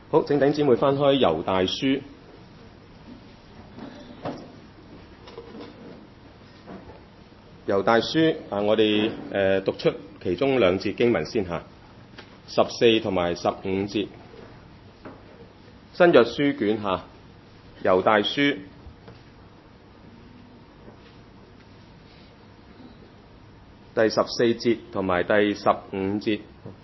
好，請弟兄姊妹翻開猶大書。猶大書我哋讀出其中兩節經文先下，14同埋15節。新約書卷下猶大書第14節同埋第15節。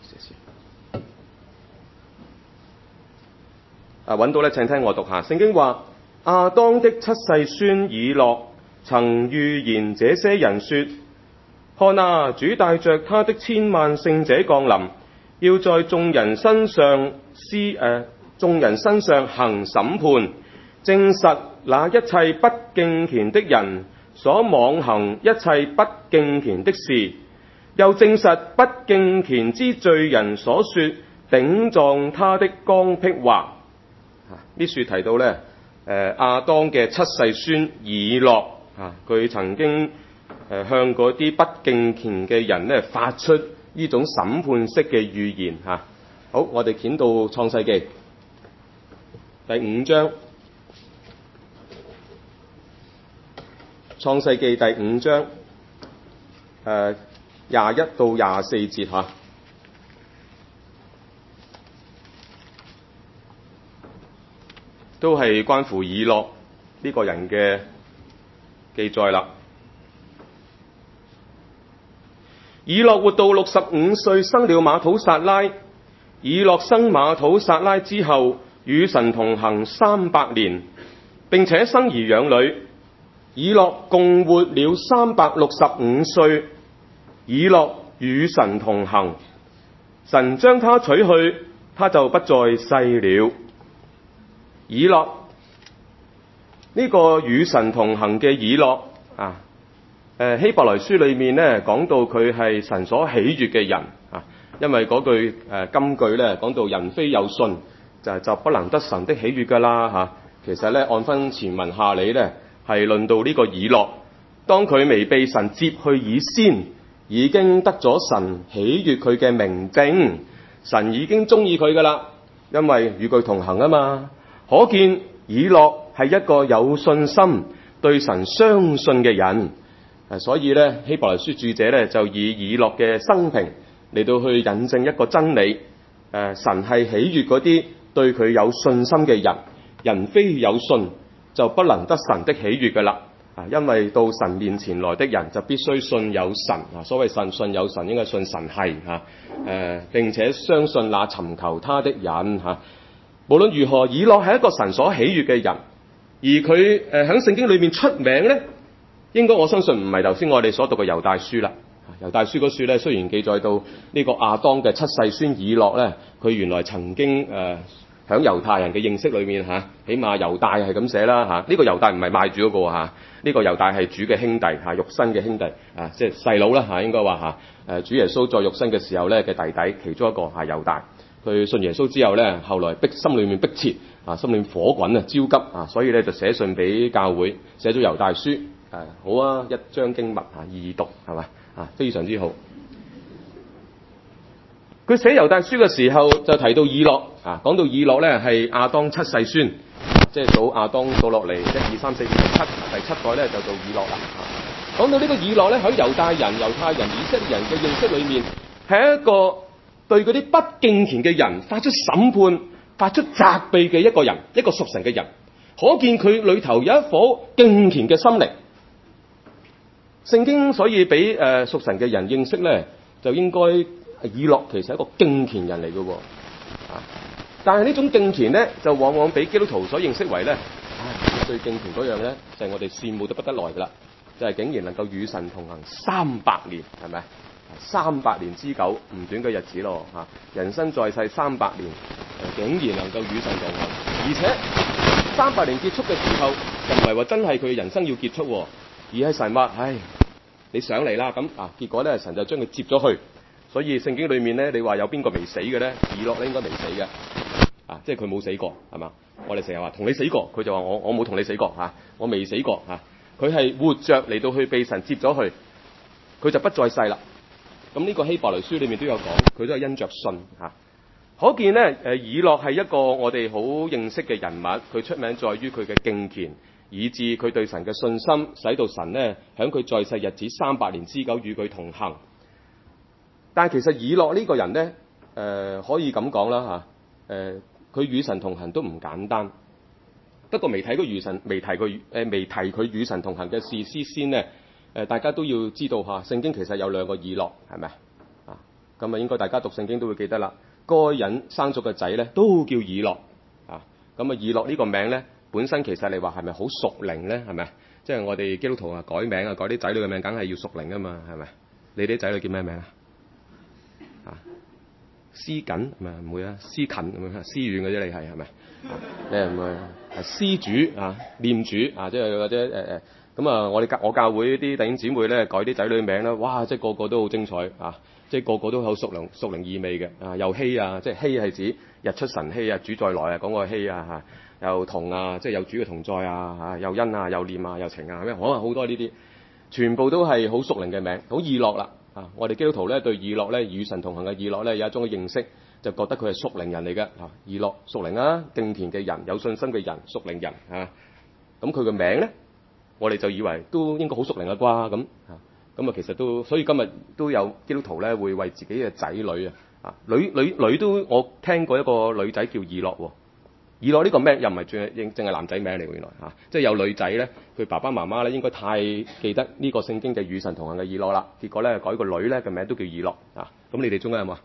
揾到咧，請聽我讀下。聖經話：亞當的七世孫以諾曾預言這些人說：看啊，主帶着他的千萬聖者降臨，要在眾人身上行審判，證實那一切不敬虔的人所妄行一切不敬虔的事，又證實不敬虔之罪人所說頂撞他的剛愎話。呢處提到咧，亞當嘅七世孫以諾佢曾經向嗰啲不敬虔嘅人咧發出呢種審判式嘅預言嚇。好，我哋掀到創世記第5章，創世記第5章21到24節嚇。都係關乎以諾呢個人嘅記載啦。以諾活到65歲，生了馬土撒拉。以諾生馬土撒拉之後，與神同行300年，並且生兒養女。以諾共活了365歲。以諾與神同行，神將他取去，他就不再世了。以諾呢個與神同行嘅以諾希伯來書裏面咧講到佢係神所喜悅嘅人因為嗰句金句咧講到人非有信就不能得神的喜悅噶啦其實咧按分前文下理咧係論到呢個以諾，當佢未被神接去以先，已經得咗神喜悅佢嘅明證，神已經中意佢噶啦，因為與佢同行啊嘛。可見以諾係一個有信心、對神相信嘅人，所以咧希伯來書著者咧就以以諾嘅生平嚟到去引證一個真理，神係喜悅嗰啲對佢有信心嘅人，人非有信就不能得神的喜悅㗎啦。因為到神面前來的人就必須信有神，所謂信有神應該信神係並且相信那尋求他的人無論如何，以諾係一個神所喜悅嘅人，而佢喺聖經裏面出名咧，應該我相信唔係頭先我哋所讀嘅猶大書啦。猶大書嗰書咧，雖然記載到呢個亞當嘅七世孫以諾咧，佢原來曾經喺猶太人嘅認識裏面起碼猶大係咁寫啦呢個猶大唔係賣主嗰個呢個猶大係主嘅兄弟肉身嘅兄弟即係細佬啦應該話主耶穌在肉身嘅時候咧嘅弟弟其中一個係猶大。佢信耶穌之後咧，後來心裏面迫切心裏面火滾焦急所以咧就寫信俾教會，寫咗猶大書好啊，一章經文易讀係嘛非常之好。佢寫猶大書嘅時候就提到以諾講到以諾咧係亞當七世孫，即係數亞當數落嚟1、2、3、4、5、7，第7代咧就做以諾啦。講到呢個以諾咧喺猶太人、以色列人嘅認識裏面係一個對嗰啲不敬虔嘅人發出審判、發出責備嘅一個人，一個屬神嘅人，可見佢裏頭有一顆敬虔嘅心靈。聖經所以俾屬神嘅人認識咧，就應該以諾其實係一個敬虔人嚟嘅但係呢種敬虔咧，就往往俾基督徒所認識為咧，最敬虔嗰樣咧，就係我哋羨慕得不得來㗎啦，就係竟然能夠與神同行300年，係咪？300年之久，唔短嘅日子咯人生在世300年，竟然能夠與神同行，而且300年結束嘅時候，就唔係話真係佢人生要結束，而係神話，你上嚟啦，咁結果咧，神就將佢接咗去。所以聖經裏面咧，你話有邊個未死嘅咧？以諾咧應該未死嘅，即係佢冇死過，係嘛？我哋成日話同你死過，佢就話我冇同你死過我未死過佢係活着嚟到去被神接咗去，佢就不再世啦。咁呢個希伯來書裏面都有講，佢都係因着信可見咧，以諾係一個我哋好認識嘅人物，佢出名在於佢嘅敬虔，以致佢對神嘅信心，使到神咧喺佢在世日子300年之久與佢同行。但係其實以諾呢個人咧，可以咁講啦嚇，佢與神同行都唔簡單。不過未提佢與神同行嘅事師先咧，大家都要知道嚇，聖經其實有2個以諾，係咪啊？咁啊，應該大家讀聖經都會記得啦。該隱生咗個仔咧，都叫以諾啊。咁啊，以諾呢個名咧，本身其實你話係咪好屬靈咧？係咪？即係我哋基督徒啊，改名啊，改啲仔女嘅名，梗係要屬靈噶嘛，係咪？你啲仔女叫咩名啊？思緊係咪？唔會啊，思近咁樣，思遠嘅啫，你係咪？你係唔會係思主啊，念主啊，即係或者咁啊，我教會啲弟兄姊妹咧改啲仔女名咧，哇！即係個個都好精彩啊！即係個個都好屬靈意味嘅啊，又希啊，即係希係指日出神希啊，主再來啊，講個希啊嚇，又同啊，即係有主嘅同在啊嚇，又恩啊，又念啊，又情啊，咩可能好多呢啲，全部都係好屬靈嘅名，好以諾啦啊！我哋基督徒咧對以諾咧與神同行嘅以諾咧有一種嘅認識，就覺得佢係屬靈人嚟嘅啊！以諾屬靈啊，敬虔嘅人，有信心嘅人，屬靈人啊！咁佢嘅名咧，我哋就以為都應該好屬靈啦啩咁啊！咁啊，其實都，所以今日都有基督徒咧，會為自己嘅仔女啊，女都，我聽過一個女仔叫以諾喎。以諾呢個名又唔係淨係男仔名嚟喎，原來嚇，即係有女仔咧，佢爸爸媽媽咧應該太記得呢個聖經嘅與神同行嘅以諾啦，結果咧改個女咧嘅名都叫以諾啊。咁你哋中間有冇啊？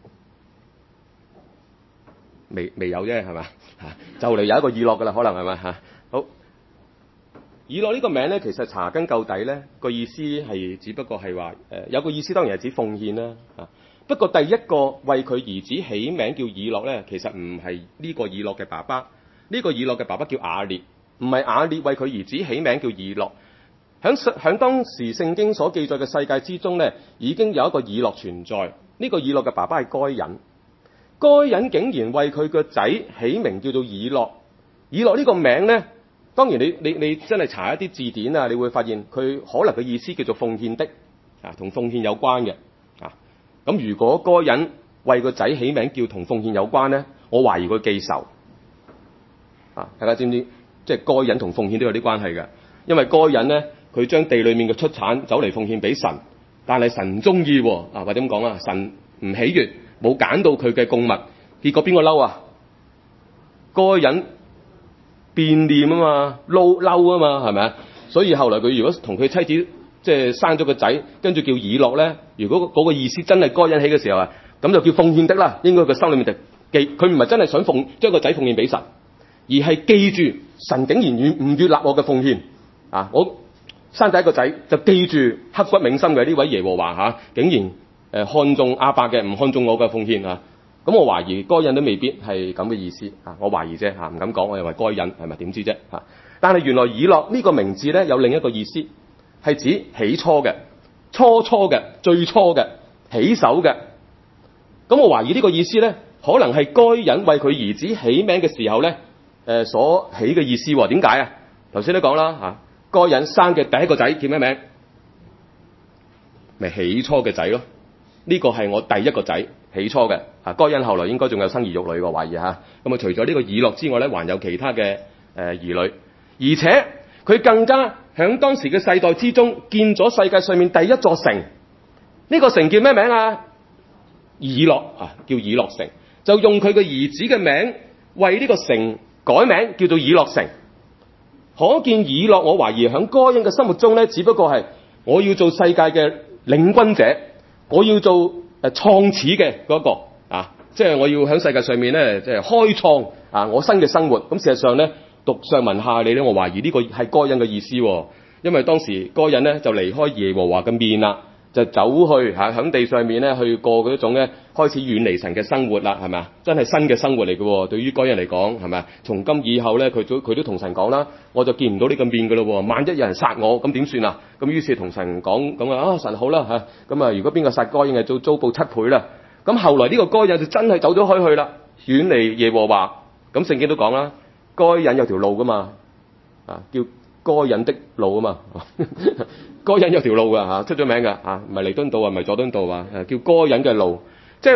未有啫，係嘛嚇？就嚟有一個以諾噶啦，可能係咪嚇？好。以諾呢個名咧，其實查根究底咧，個意思係只不過係話有個意思，當然係指奉獻啦啊。不過第一個為佢兒子起名叫以諾咧，其實唔係呢個以諾嘅爸爸，呢個以諾嘅爸爸叫雅列，唔係雅列為佢兒子起名叫以諾。響當時聖經所記載嘅世界之中咧，已經有一個以諾存在。呢個以諾嘅爸爸係該隱，該隱竟然為佢個仔起名叫做以諾。以諾呢個名咧，當然你真係查一啲字典啊，你會發現佢可能嘅意思叫做奉獻的啊，同奉獻有關嘅啊。咁如果該隱為個仔起名叫同奉獻有關咧，我懷疑佢記仇啊！大家知唔知？即係該隱同奉獻都有啲關係嘅，因為該隱咧佢將地裏面嘅出產走嚟奉獻俾神，但係神唔中意啊，或者點講啊？神唔喜悅，冇揀到佢嘅供物，結果邊個嬲啊？該隱變念啊嘛，嬲啊嘛，係咪啊？所以後來佢如果同佢妻子即係生咗個仔，跟住叫以諾咧，如果嗰個意思真係該隱起嘅時候啊，咁就叫奉獻的啦。應該佢心裏面就記，佢唔係真係想將個仔奉獻俾神，而係記住神竟然唔悅納我嘅奉獻啊！我生第一個仔就記住刻骨銘心嘅呢位耶和華嚇，竟然看中亞伯嘅，唔看中我嘅奉獻啊！咁我懷疑該隱都未必係咁嘅意思啊！我懷疑啫嚇，唔敢講，我又話該隱係咪點知啫嚇？但係原來以諾呢個名字咧有另一個意思，係指起初嘅、初嘅、最初嘅、起手嘅。咁我懷疑呢個意思咧，可能係該隱為佢兒子起名嘅時候咧，所起嘅意思喎。點解啊？頭先都講啦嚇，該隱生嘅第一個仔叫咩名？咪起初嘅仔咯。呢個係我第一個仔，起初嘅啊。該隱後來應該仲有生兒育女嘅，懷疑嚇。咁啊，除咗呢個以諾之外咧，還有其他嘅兒女，而且佢更加響當時嘅世代之中建咗世界上面第一座城。呢個城叫咩名啊？以諾啊，叫以諾城，就用佢嘅兒子嘅名為呢個城改名，叫做以諾城。可見以諾，我懷疑響該隱嘅心目中咧，只不過係我要做世界嘅領軍者，我要做創始嘅嗰個啊，即係我要喺世界上面咧，即係開創啊我新嘅生活。咁事實上咧，讀上文下理咧，我懷疑呢個係該隱嘅意思，因為當時該隱咧就離開耶和華嘅面啦，就走去喺地上面咧去過嗰種咧開始遠離神嘅生活啦，係咪啊？真係新嘅生活嚟嘅，對於該隱嚟講係咪啊？從今以後咧，佢都同神講啦，我就見唔到呢個面嘅咯，萬一有人殺我，咁點算啊？咁於是同神講咁啊，神好啦嚇，咁啊如果邊個殺該隱，就遭報7倍啦。咁後來呢個該隱就真係走咗開去啦，遠離耶和華。咁聖經都講啦，該隱有條路噶嘛，啊叫該隱的路啊嘛，該隱有條路噶嚇，出咗名噶嚇，唔係彌敦道啊，唔係佐敦道啊，叫該隱嘅路，即係話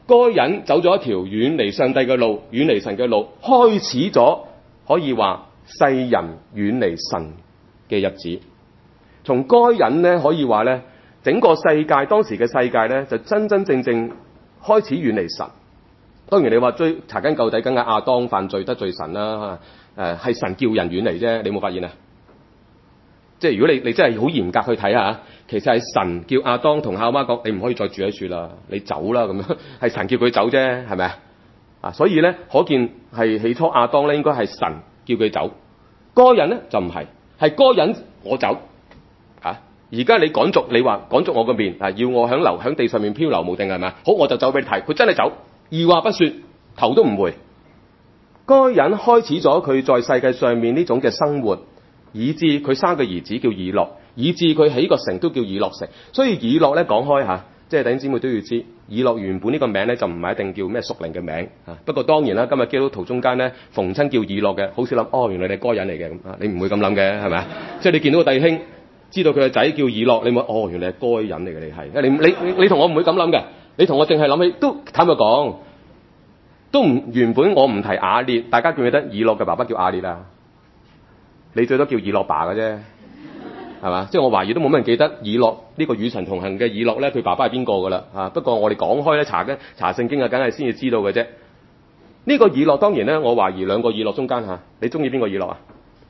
該隱走咗一條遠離上帝嘅路，遠離神嘅路，開始咗可以話世人遠離神嘅日子。從該隱咧可以話咧，整個世界當時嘅世界咧就真真正正開始遠離神。當然你話查根究底，梗係亞當犯罪得罪神啦，係神叫人遠離啫。你有冇發現啊？即係如果你真係好嚴格去睇下，其實係神叫亞當同夏娃講，你唔可以再住喺樹啦，你走啦咁樣，係神叫佢走啫，係咪啊？所以咧，可見係起初亞當咧應該係神叫佢走，該隱咧就唔係，係該隱我走啊！而家你趕逐，你話趕逐我個面啊，要我響地上面漂流無定係咪？好，我就走俾你睇，佢真係走，二話不說，頭都唔回。該隱開始咗佢在世界上面呢種嘅生活。以致佢生個兒子叫以諾，以致佢起個城都叫以諾城。所以以諾咧講開嚇，即係弟兄姊妹都要知，以諾原本呢個名咧就唔係一定叫咩屬靈嘅名啊。不過當然啦，今日基督徒中間咧逢親叫以諾嘅，好少諗哦，原來你係該隱嚟嘅咁啊，你唔會咁諗嘅係咪啊？即係你見到個弟兄知道佢個仔叫以諾，你咪哦，原來係該隱嚟嘅，你係你同我唔會咁諗嘅，你同我淨係諗起都坦白講，都唔原本我唔提亞列，大家記唔記得以諾嘅爸爸叫亞列啊？你最多叫以諾爸嘅啫，係嘛？即係我懷疑都冇乜人記得以諾呢個與神同行嘅以諾咧，佢爸爸係邊個噶啦？啊，不過我哋講開咧查聖經啊，梗係先至知道嘅啫。呢個以諾當然咧，我懷疑兩個以諾中間嚇，你中意邊個以諾啊？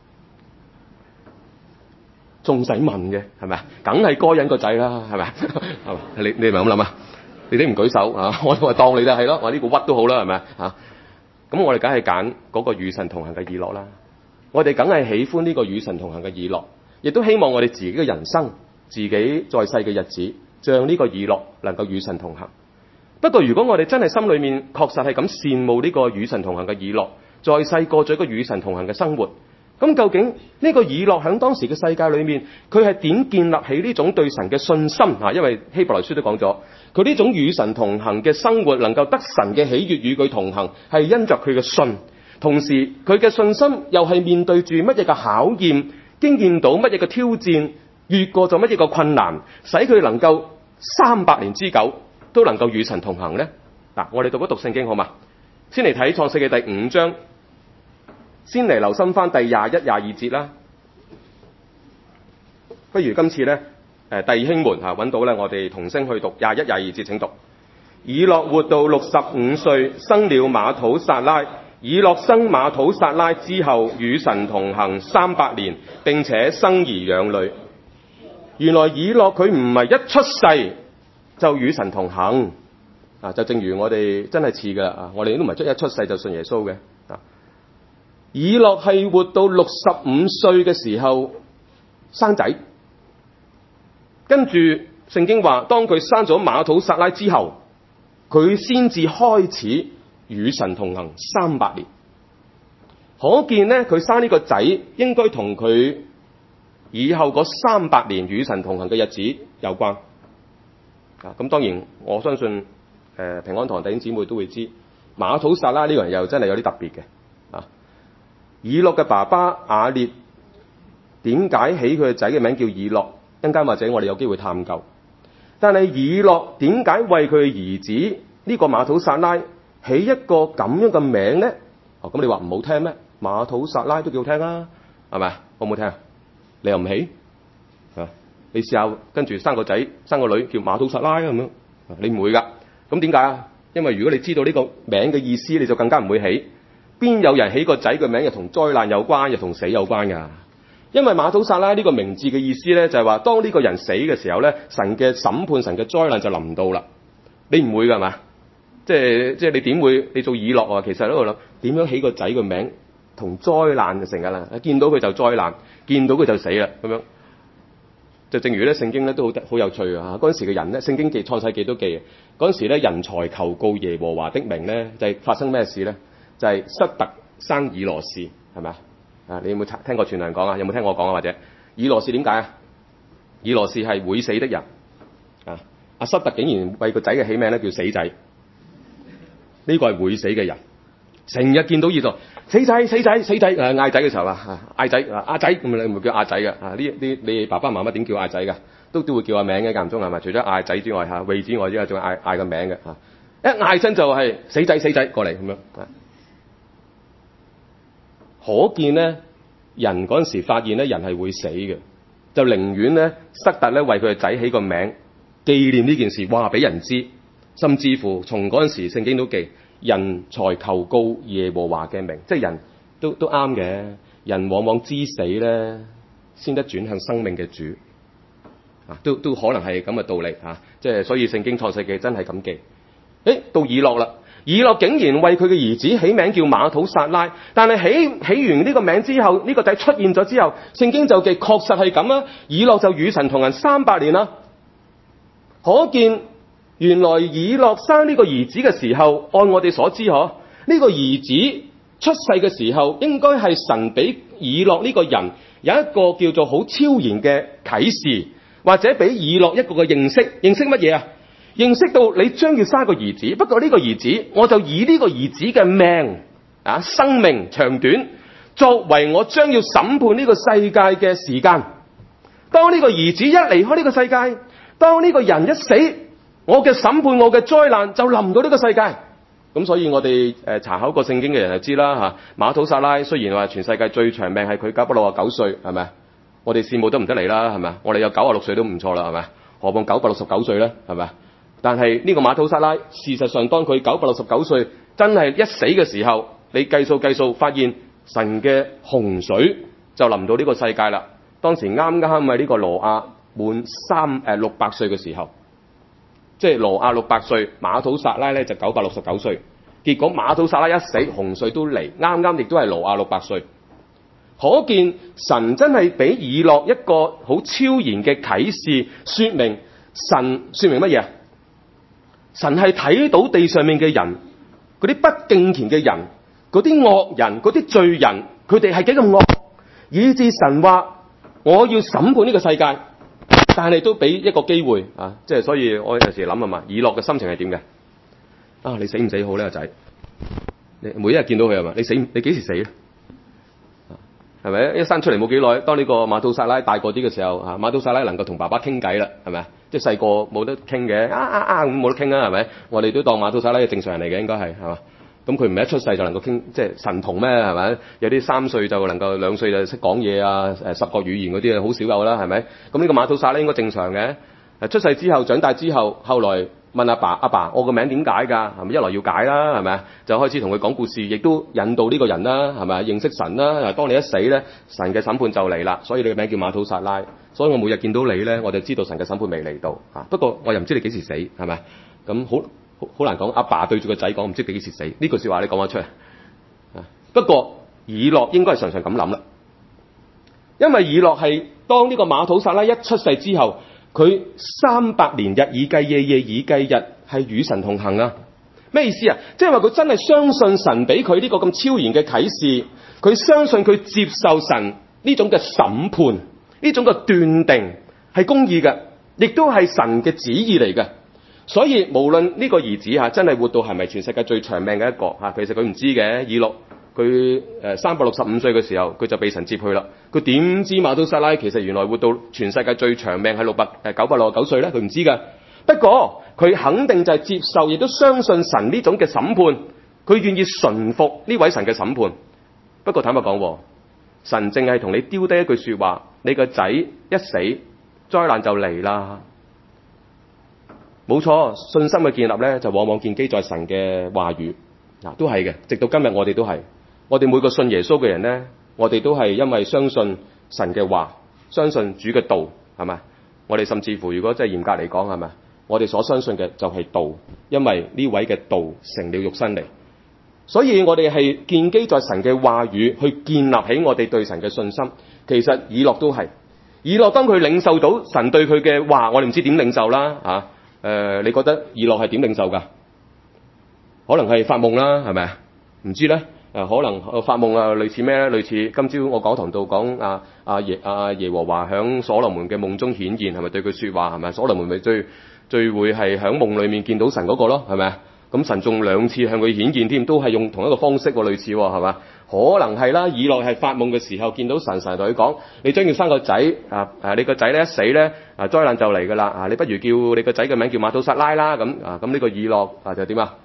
仲使問嘅係咪啊？梗係該隱個仔啦，係咪啊？係嘛？你係咪咁諗啊？你哋唔舉手啊？我話當你哋係咯，話呢個屈都好啦，係咪啊？咁我哋梗係揀嗰個與神同行嘅以諾啦。我哋梗係喜歡呢個與神同行嘅以諾，亦都希望我哋自己嘅人生、自己在世嘅日子，像呢個以諾能夠與神同行。不過如果我哋真係心裏面確實係咁羨慕呢個與神同行嘅以諾，在世過咗一個與神同行嘅生活，咁究竟呢個以諾喺當時嘅世界裏面，佢係點建立起呢種對神嘅信心啊？因為希伯來書都講咗，佢呢種與神同行嘅生活能夠得神嘅喜悅與佢同行，係因着佢嘅信。同時佢嘅信心又係面對住乜嘢嘅考驗，經驗到乜嘢嘅挑戰，越過咗乜嘢嘅困難，使佢能夠300年之久都能夠與神同行呢？嗱，我哋讀一讀聖經好嘛？先嚟睇創世記第5章，先嚟留心翻第21、22節啦。不如今次呢，弟兄們揾到咧，我哋同聲去讀21、22節，請讀。以諾活到65歲，生了馬土撒拉。以諾生馬土撒拉之後，與神同行300年，並且生兒養女。原來以諾佢唔係一出世就與神同行啊！就正如我哋真係似噶啊！我哋都唔係一出世就信耶穌嘅啊！以諾係活到65歲嘅時候生仔，跟住聖經話，當佢生咗馬土撒拉之後，佢先至開始與神同行300年，可見呢，佢生呢個仔應該同佢以後嗰300年與神同行嘅日子有關啊！咁當然我相信平安堂弟兄姊妹都會知，馬土撒拉呢個人又真係有啲特別嘅啊！以諾嘅爸爸亞列點解起佢嘅仔嘅名叫以諾？一陣間或者我哋有機會探究。但係以諾點解為佢嘅兒子呢個馬土撒拉起一個咁樣嘅名咧？哦，咁你話唔好聽咩？馬土撒拉都幾好聽啊，係咪？好唔好聽啊？你又唔起啊？你試下跟住生個仔生個女叫馬土撒拉咁樣，你唔會噶。咁點解啊？因為如果你知道呢個名嘅意思，你就更加唔會起。邊有人起個仔嘅名又同災難有關，又同死有關噶？因為馬土撒拉呢個名字嘅意思咧，就係話當呢個人死嘅時候咧，神嘅審判、神嘅災難就臨到啦。你唔會噶係嘛？即係你點會？你做以諾啊？其實喺度諗點樣起個仔個名同災難就成日啦。見到佢就災難，見到佢就死啦咁樣。就正如咧聖經咧都好有趣啊！嗰陣時嘅人咧，聖經記創世記都記嗰陣時咧，人才求告耶和華的名咧，就係發生咩事咧？就係塞特生以羅士，係咪啊？你有冇聽過傳人講啊？有冇聽我講啊？或者以羅士點解啊？以羅士係會死的人啊！阿塞特竟然為個仔嘅起名咧叫死仔。呢個係會死嘅人，成日見到以諾死仔死仔死仔，嗌仔嘅時候啊，嗌仔阿仔咁，你唔會叫阿仔嘅啊？你爸爸媽媽點叫阿仔嘅？都會叫阿名嘅，間唔中係咪？除咗嗌仔之外嚇，餵之外之外，仲嗌個名嘅嚇。 一嗌親就係死仔過嚟咁樣。可見咧，人嗰陣時發現咧，人係會死嘅，就寧願咧塞特咧為佢嘅仔起個名，紀念呢件事，話俾人知。甚至乎從嗰陣時聖經都記，人才求告耶和華嘅名，即係人都啱嘅。人往往知死咧，先得轉向生命嘅主。都可能係咁嘅道理嚇，即係所以聖經創世記真係咁記。到以諾啦，以諾竟然為佢嘅兒子起名叫馬土撒拉，但係起完呢個名之後，呢個仔出現咗之後，聖經就記確實係咁啦。以諾就與神同行300年啦。可見原來以諾生呢個兒子嘅時候，按我哋所知呢個兒子出世嘅時候，應該係神俾以諾呢個人有一個叫做好超然嘅啟示，或者俾以諾一個嘅認識乜嘢啊？認識到你將要生個兒子，不過呢個兒子我就以呢個兒子嘅命生命長短作為我將要審判呢個世界嘅時間。當呢個兒子一離開呢個世界，當呢個人一死，我嘅審判，我嘅災難就臨到呢個世界。咁所以我哋查考過聖經嘅人就知啦嚇。馬土撒拉雖然話全世界最長命係佢969歲，係咪？我哋羨慕都唔得嚟啦，係咪？我哋有96歲都唔錯啦，係咪？何況969歲咧，係咪？但係呢個馬土撒拉，事實上當佢969歲真係一死嘅時候，你計數，發現神嘅洪水就臨到呢個世界啦。當時啱係呢個羅亞滿600歲嘅時候，即係羅亞600歲，馬土撒拉咧就969歲。結果馬土撒拉一死，洪水都嚟，啱亦都係羅亞600歲。可見神真係俾以諾一個好超然嘅啟示，說明乜嘢？神係睇到地上面嘅人，嗰啲不敬虔嘅人，嗰啲惡人，嗰啲罪人，佢哋係幾咁惡，以致神話我要審判呢個世界，但係都俾一個機會即係所以我有時諗嘛，以諾嘅心情係點嘅？你死唔死好呢個仔？你每一日見到佢係嘛？你幾時死咧？係咪一生出嚟冇幾耐？當呢個馬土撒拉大個啲嘅時候，馬土撒拉能夠同爸爸傾偈啦，係咪？即係細個冇得傾嘅，咁冇得傾啊，係咪？我哋都當馬土撒拉係正常人嚟嘅，應該係嘛？咁佢唔係一出世就能夠傾，即係神童咩？係咪？有啲3歲就能夠2歲就識講嘢啊，10個語言嗰啲好少有啦，係咪？咁呢個馬土撒拉應該正常嘅。出世之後長大之後，後來問阿爸，我個名點解㗎？係咪一來要解啦？係咪？就開始同佢講故事，亦都引導呢個人啦，係咪？認識神啦。當你一死咧，神嘅審判就嚟啦。所以你嘅名叫馬土撒拉。所以我每日見到你咧，我就知道神嘅審判未嚟到。不過我又唔知你幾時死，係咪？咁好難講。阿爸對住個仔講，唔知幾時死，呢句説話你講得出嚟。不過以諾應該係常常咁諗啦，因為以諾係當呢個馬土撒拉一出世之後，佢300年日以繼夜，夜以繼日，係與神同行啊！咩意思啊？即係話佢真係相信神俾佢呢個咁超然嘅啟示，佢相信佢接受神呢種嘅審判，呢種嘅斷定係公義嘅，亦都係神嘅旨意嚟嘅。所以無論呢個兒子真係活到係咪全世界最長命嘅一個其實佢唔知嘅。以諾佢365歲嘅時候，佢就被神接去啦。佢點知馬土撒拉其實原來活到全世界最長命係969歲咧？佢唔知㗎。不過佢肯定就係接受，亦都相信神呢種嘅審判，佢願意順服呢位神嘅審判。不過坦白講，神淨係同你丟低一句說話，你個仔一死，災難就嚟啦。冇錯，信心嘅建立咧，就往往建基在神嘅話語。都係嘅，直到今日我哋都係。我哋每個信耶穌嘅人咧，我哋都係因為相信神嘅話，相信主嘅道，係咪？我哋甚至乎如果真係嚴格嚟講，係咪？我哋所相信嘅就係道，因為呢位嘅道成了肉身嚟，所以我哋係建基在神嘅話語去建立起我哋對神嘅信心。其實以諾都係，以諾當佢領受到神對佢嘅話，我哋唔知點領受啦。你覺得以諾係點領受㗎？可能係發夢啦，係咪啊？唔知咧。可能發夢類似咩咧？類似今朝我講堂度講耶和華響所羅門嘅夢中顯現，係咪對佢說話？係咪？所羅門咪最會係響夢裏面見到神嗰個咯，係咪啊？咁神仲2次向佢顯現添，都係用同一個方式類似，係嘛？可能係啦。以諾係發夢嘅時候見到神，神同佢講：你將要生個仔你個仔咧一死咧災難就嚟噶啦。你不如叫你個仔嘅名叫馬土撒拉啦。咁呢個以諾就點啊？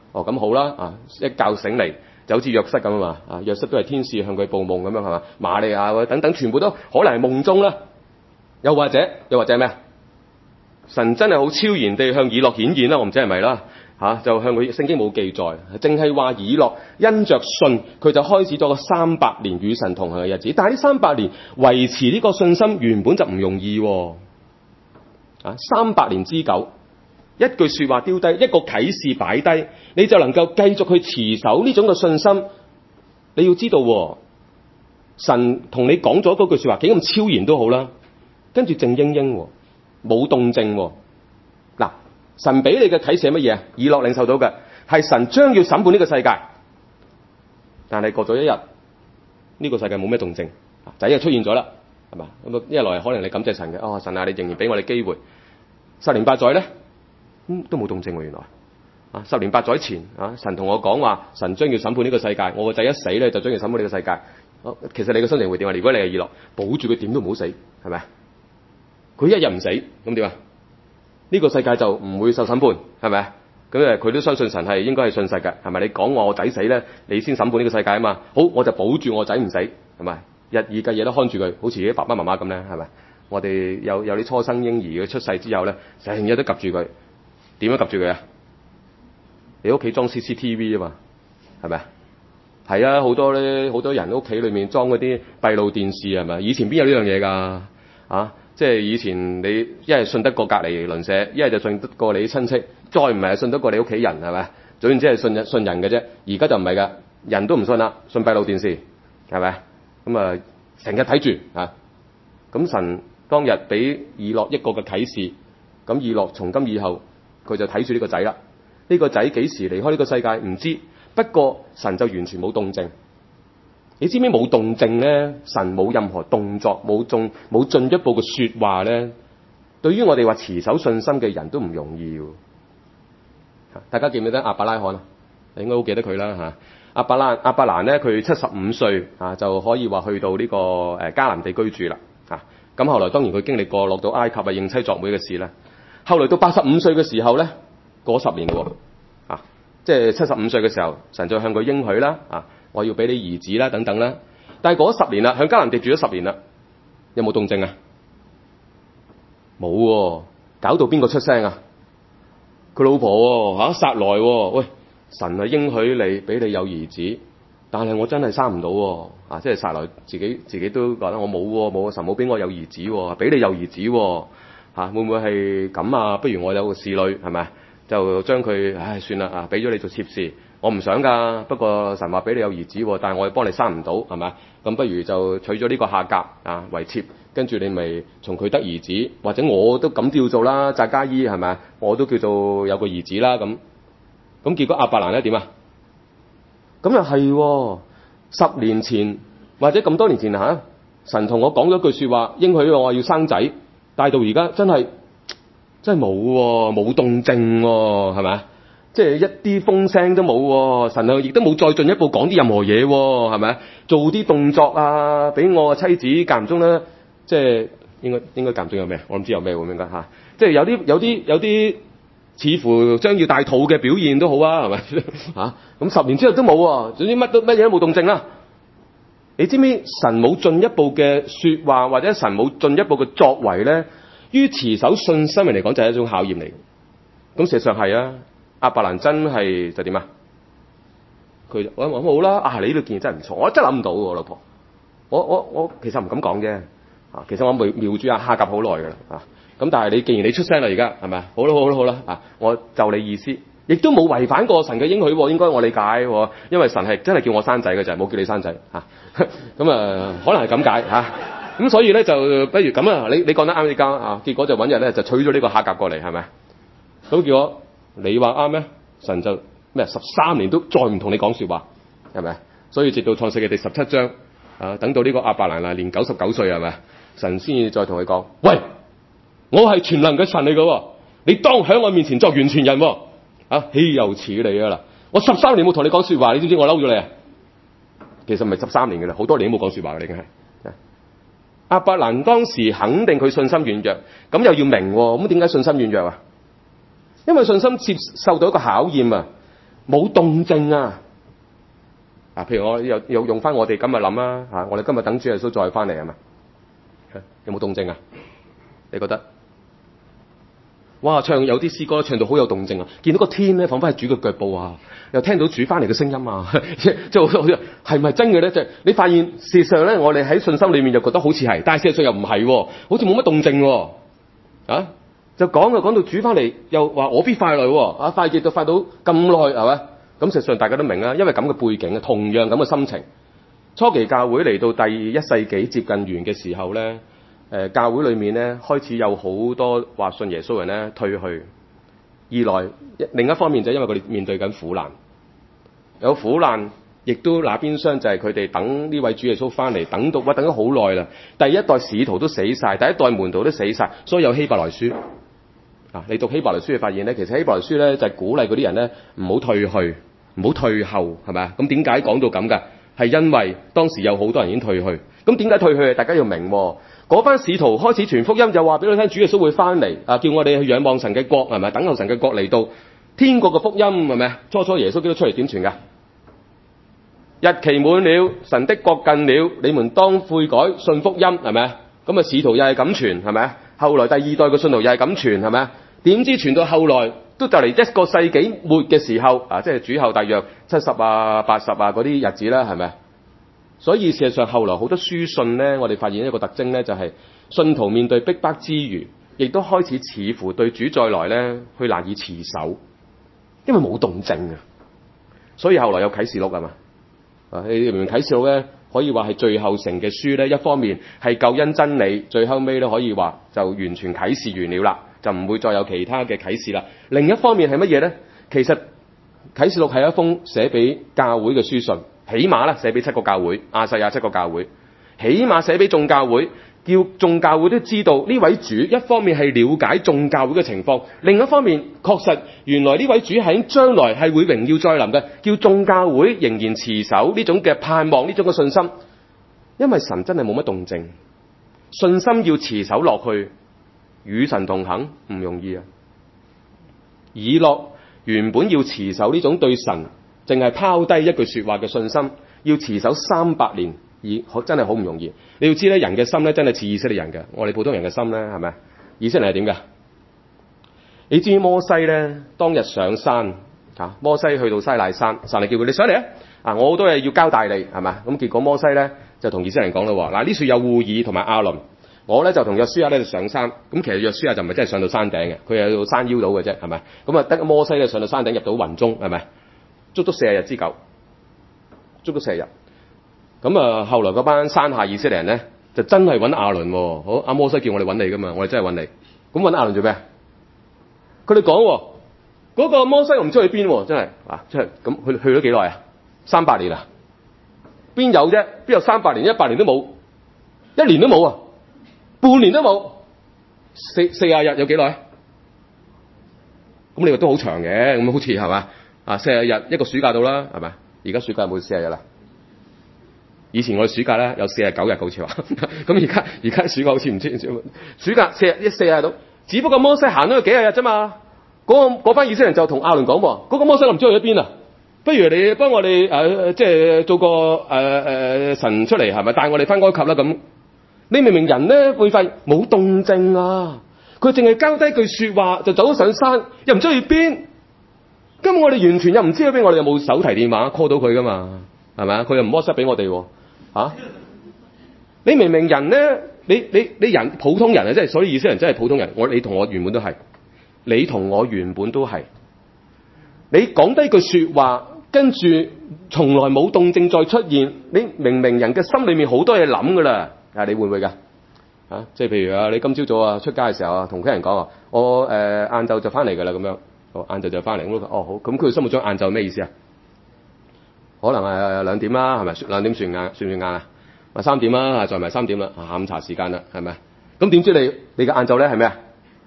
哦，咁好啦，一覺醒嚟就好似約瑟咁啊嘛，約瑟都係天使向佢報夢咁樣係嘛，瑪利亞等等全部都可能係夢中啦，又或者咩啊？神真係好超然地向以諾顯現啦，我唔知係咪啦就向佢聖經冇記載，淨係話以諾因着信，佢就開始咗個300年與神同行嘅日子。但係呢300年維持呢個信心原本就唔容易，300年之久，一句說話丟低，一個啟示擺低，你就能夠繼續去持守呢種嘅信心。你要知道，神同你講咗嗰句說話幾咁超然都好啦，跟住靜英英冇動靜。嗱，神俾你嘅啟示係乜嘢？以諾領受到嘅係神將要審判呢個世界，但係過咗一日，呢個世界冇咩動靜，仔就出現咗啦，係嘛？咁一來可能你感謝神嘅，神啊，你仍然俾我哋機會。10年8載咧，都冇動靜喎。原來10年8載前神同我講話，神將要審判呢個世界，我個仔一死咧就將要審判呢個世界。其實你嘅心情會點啊？如果你係以諾，保住佢點都唔好死，係咪？佢一日唔死咁點啊？呢個世界就唔會受審判，係咪？咁佢都相信神係應該係信實嘅，係咪？你講我仔死咧，你先審判呢個世界啊嘛。好，我就保住我仔唔死，係咪？日以繼夜都看住佢，好似啲爸爸媽媽咁咧，係咪？我哋有啲初生嬰兒佢出世之後咧，成日都及住佢，點樣及住佢啊？你屋企裝 CCTV 啊嘛，係咪？係啊，好多人屋企裏面裝嗰啲閉路電視，係咪？以前邊有呢樣嘢㗎？即係以前你一係信得過隔離鄰舍，一係就信得過你親戚，再唔係信得過你屋企人，係咪？總言之係信人嘅啫。而家就唔係㗎，人都唔信啦，信閉路電視，係咪？咁成日睇住咁神當日俾以諾一個嘅啟示，咁以諾從今以後佢就睇住呢個仔啦。呢個仔幾時離開呢個世界唔知，不過神就完全冇動靜。你知唔知冇動靜咧？神冇任何動作，冇進一步嘅說話咧。對於我哋話持守信心嘅人都唔容易。大家記唔記得亞伯拉罕啊？你應該好記得佢啦。亞伯蘭咧，佢75歲就可以話去到呢個迦南地居住啦。咁後來當然佢經歷過落到埃及認妻作妹嘅事啦。後來到85歲嘅時候咧，過10年喎。即係75歲嘅時候，神就向佢應許啦。我要俾你兒子啦，等等啦。但係過咗10年啦，向迦南地住咗10年啦，有冇動靜啊？冇喎，搞到邊個出聲啊？佢老婆撒萊喎，喂，神係應許你，俾你有兒子，但係我真係生唔到喎。即係撒萊自己都覺得我冇神冇俾我有兒子喎，俾你有兒子喎。會唔會係咁啊？不如我有個侍女，係咪？就將佢算啦，俾咗你做妾侍。我唔想㗎，不過神話俾你有兒子，但係我幫你生唔到，係咪？咁不如就娶咗呢個夏甲為妾，跟住你咪從佢得兒子，或者我都咁叫做啦，匝加伊係咪？我都叫做有個兒子啦咁。咁結果亞伯蘭咧點啊？咁又係10年前或者咁多年前神同我講咗句說話，應許我要生仔，但係到而家真係冇動靜係咪？即係一啲風聲都冇，神亦都冇再進一步講啲任何嘢，係咪？做啲動作俾我妻子間唔中咧，即係應該間唔中有咩？我唔知有咩喎，應該即係有啲似乎將要大肚嘅表現都好係咪？咁10年之後都冇，總之乜嘢都冇動靜啦。你知唔知神冇進一步嘅說話，或者神冇進一步嘅作為咧？於持守信心人嚟講就係一種考驗嚟。咁事實上係亞伯蘭真係就點啊？佢我好啦，你呢度建議真係唔錯，我真係諗唔到喎，老婆。我其實唔敢講啫。其實我瞄住夏甲好耐㗎啦。咁但係你既然你出聲啦，而家係咪？好啦，我就你意思，亦都冇違反過神嘅應許喎。應該我理解，因為神係真係叫我生仔嘅就係冇叫你生仔咁可能係咁解咁所以咧就不如咁啊，你講得啱，你交結果就揾日咧就娶咗呢個夏甲過嚟，係咪？咁結果你話啱咩？神就13年都再唔同你講說話，係咪？所以直到創世記第17章等到呢個亞伯蘭年99歲，係咪？神先至再同佢講：喂，我係全能嘅神嚟㗎，你當喺我面前作完全人豈有此理啊！我13年冇同你講說話，你知唔知我嬲咗你啊？其實唔係13年嘅啦，好多年都冇講說話嘅，已經係。亞伯蘭當時肯定佢信心軟弱，咁又要明咁點解信心軟弱啊？因為信心接受到一個考驗冇動靜啊！譬如我又用翻我哋今日諗啦，我哋今日等主耶穌再翻嚟係咪？有冇動靜啊？你覺得？哇！有啲詩歌唱到好有動靜啊！見到個天咧，彷彿係主嘅腳步啊！又聽到主翻嚟嘅聲音啊！即係好似係咪真嘅咧？即係你發現事實上咧，我哋喺信心裏面就覺得好似係，但係事實上又唔係，好似冇乜動靜喎。就講到主翻嚟，又話我必快來喎。快極到快到咁耐係咪？咁實際上大家都明啦，因為咁嘅背景啊，同樣咁嘅心情。初期教會嚟到第1世紀接近完嘅時候咧，教會裏面咧開始有好多話信耶穌人咧退去。二來另一方面就因為佢哋面對緊苦難，有苦難，亦都那邊廂就係佢哋等呢位主耶穌翻嚟，等咗好耐啦。第一代使徒都死晒，第一代門徒都死晒，所以有希伯來書。你讀希伯來書，你發現咧，其實希伯來書咧就係鼓勵嗰啲人咧唔好退去，唔好退後，係咪啊？咁點解講到咁㗎？係因為當時有好多人已經退去。咁點解退去？大家要明喎。嗰班使徒開始傳福音，就話俾你聽，主耶穌會翻嚟，叫我哋去仰望神嘅國，係咪？等候神嘅國嚟到，天國嘅福音係咪？初耶穌基督出嚟點傳㗎？日期滿了，神的國近了，你們當悔改，信福音，係咪？咁使徒又係咁傳，係咪？後來第二代嘅信徒又係咁傳，係咪？點知傳到後來都就嚟1個世紀末嘅時候，即係主後大約70、80嗰啲日子啦，係咪？所以事實上後來好多書信咧，我哋發現一個特徵咧，就係信徒面對逼迫之餘，亦都開始似乎對主再來咧，去難以持守，因為冇動靜啊。所以後來有啟示錄係嘛？你明明啟示錄咧可以話係最後成嘅書咧，一方面係救恩真理，最後尾咧可以話就完全啟示完了啦，就唔會再有其他嘅啟示啦。另一方面係乜嘢咧？其實啟示錄係一封寫俾教會嘅書信。起碼啦，寫俾7個教會，亞細亞7個教會，起碼寫俾眾教會，叫眾教會都知道呢位主一方面係了解眾教會嘅情況，另一方面確實原來呢位主喺將來係會榮耀再臨嘅，叫眾教會仍然持守呢種嘅盼望，呢種嘅信心。因為神真係冇乜動靜，信心要持守落去，與神同行唔容易啊。以諾原本要持守呢種對神淨係拋低一句說話嘅信心，要持守300年，真係好唔容易。你要知咧，人嘅心咧真係似以色列人嘅，我哋普通人嘅心咧係咪？以色列人係點㗎？你知摩西咧當日上山，摩西去到西奈山，神嚟叫佢你上嚟啊！我好多嘢要交代你，係咪？咁結果摩西咧就同以色列人講啦，嗱，呢處有戶珥同埋亞倫，我咧就同約書亞咧上山。咁其實約書亞就唔係真係上到山頂嘅，佢係到山腰度嘅啫，係咪？咁得摩西咧上到山頂入到雲中，係咪？足足40日之久，足足40日。咁後來嗰班山下以色列人咧，就真係揾亞倫。好，阿摩西叫我哋揾你噶嘛，我哋真係揾你。咁揾亞倫做咩？佢哋講嗰個摩西我唔知去邊，真係即係咁去咗幾耐啊？300年啊？邊有啫？邊有300年？100年都冇，1年都冇啊，半年都冇，40日有幾耐？咁你話都好長嘅，咁好似係嘛？40日一個暑假到啦，係咪？而家暑假有冇40日啦？以前我哋暑假咧有49日，好似話。咁而家暑假好似唔知暑假40日到，只不過摩西行咗幾日啫嘛。嗰班以色列人就同亞倫講喎，嗰個摩西唔知去咗邊啊？不如你幫我哋即係做個神出嚟，係咪帶我哋翻埃及啦？咁你明明人咧會發現冇動靜啊，佢淨係交低句說話就走咗上山，又唔知去邊。根本我哋完全又唔知去邊，我哋又冇手提電話 call 到佢噶嘛，係咪啊？佢又唔 WhatsApp 俾我哋嚇。你明明人咧，你人普通人啊，即係所以以色列人真係普通人。你同我原本都係，你同我原本都係。你講低句說話，跟住從來冇動靜再出現。你明明人嘅心裏面好多嘢諗噶啦，你會唔會噶？即係譬如你今朝早出街嘅時候同屋企人講我晏晝就翻嚟噶啦咁樣。晏晝就翻嚟，好。咁佢心目中晏晝咩意思啊？可能係2點啦，係咪？2點算唔算晏啊？3點啦，再埋3點啦，下午茶時間啦，係咪？咁點知你嘅晏晝咧係咩啊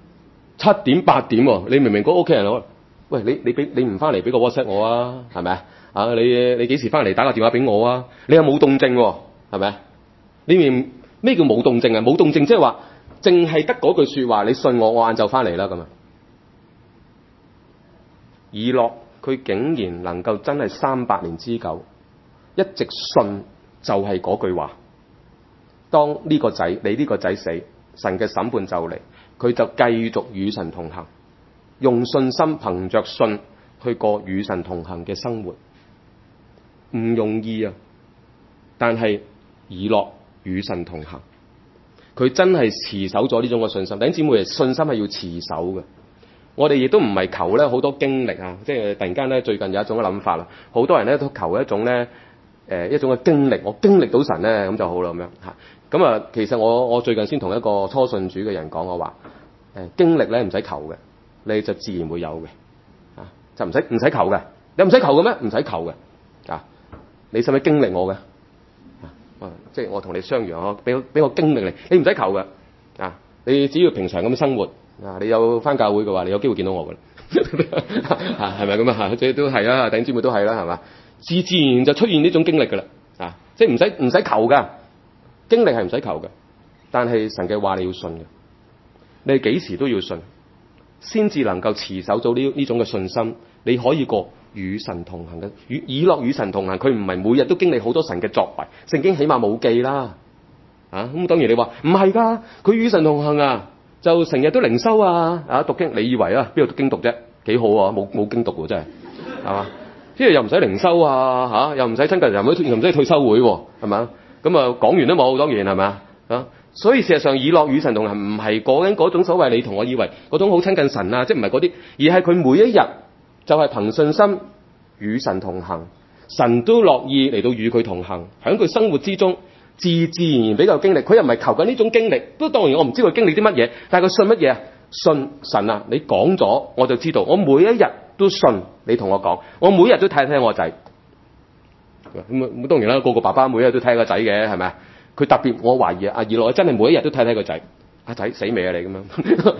？7點8點喎，你明明嗰屋企人喂，你唔翻嚟俾個 WhatsApp 我啊，係咪啊？你幾時翻嚟打個電話俾我啊？你又冇動靜喎，係咪？你明咩叫冇動靜啊？冇動靜即係話淨係得嗰句說話，你信我晏晝翻嚟啦咁啊。以諾佢竟然能夠真係300年之久，一直信就係嗰句話。當呢個仔，你呢個仔死，神嘅審判就嚟，佢就繼續與神同行，用信心憑着信去過與神同行嘅生活。唔容易啊，但係以諾與神同行，佢真係持守咗呢種嘅信心。弟兄姊妹，信心係要持守嘅。我哋亦都唔係求咧好多經歷啊，即係突然間咧最近有一種嘅諗法啦，好多人咧都求一種咧一種嘅經歷，我經歷到神咧咁就好啦咁樣嚇。咁啊，其實我最近先同一個初信主嘅人講，我話經歷咧唔使求嘅，你就自然會有嘅啊，就唔使求嘅。你唔使求嘅咩？唔使求嘅啊！你使唔使經歷我嘅即係我同你相遇，我俾我經歷你，你唔使求嘅啊！你只要平常咁生活啊，你有返教會嘅話，你有機會見到我嘅啦，係咪咁啊？即係都係啦，弟兄姊妹都係啦，係嘛？自然就出現呢種經歷嘅啦啊！即係唔使求㗎。經歷係唔使求嘅，但係神嘅話你要信嘅，你幾時都要信，先至能夠持守到呢種嘅信心。你可以過與神同行嘅，以諾與神同行，佢唔係每日都經歷好多神嘅作為，聖經起碼冇記啦，咁當然你話唔係㗎，佢與神同行啊，就成日都靈修啊，讀經，你以為啊邊度讀經讀啫？幾好啊，冇經讀喎，真係係嘛？即係又唔使靈修啊，又唔使親近人，又唔使退休會喎，係嘛？咁啊講完都冇，當然係咪啊？所以事實上以諾與神同行唔係講緊嗰種所謂你同我以為嗰種好親近神啊，即係唔係嗰啲，而係佢每一日就係憑信心與神同行，神都樂意嚟到與佢同行，喺佢生活之中自然比較經歷。佢又唔係求緊呢種經歷，都當然我唔知佢經歷啲乜嘢，但係佢信乜嘢啊？信神啊！你講咗我就知道，我每一日都信你同我講，我每日都睇我仔。咁當然啦，個爸爸每日都睇個仔嘅，係咪啊？佢特別，我懷疑阿以諾真係每一日都睇個仔。阿仔死未啊？你咁樣，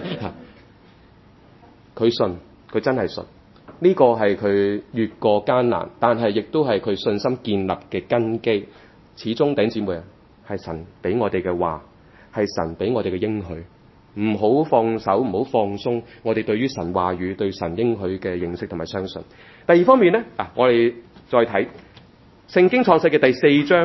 佢信，佢真係信。呢個係佢越過艱難，但係亦都係佢信心建立嘅根基。始終弟兄姊妹啊，係神俾我哋嘅話，係神俾我哋嘅應許。唔好放手，唔好放鬆我哋對於神話語、對神應許嘅認識同埋相信。第二方面呢，我哋再睇聖經創世嘅第4章，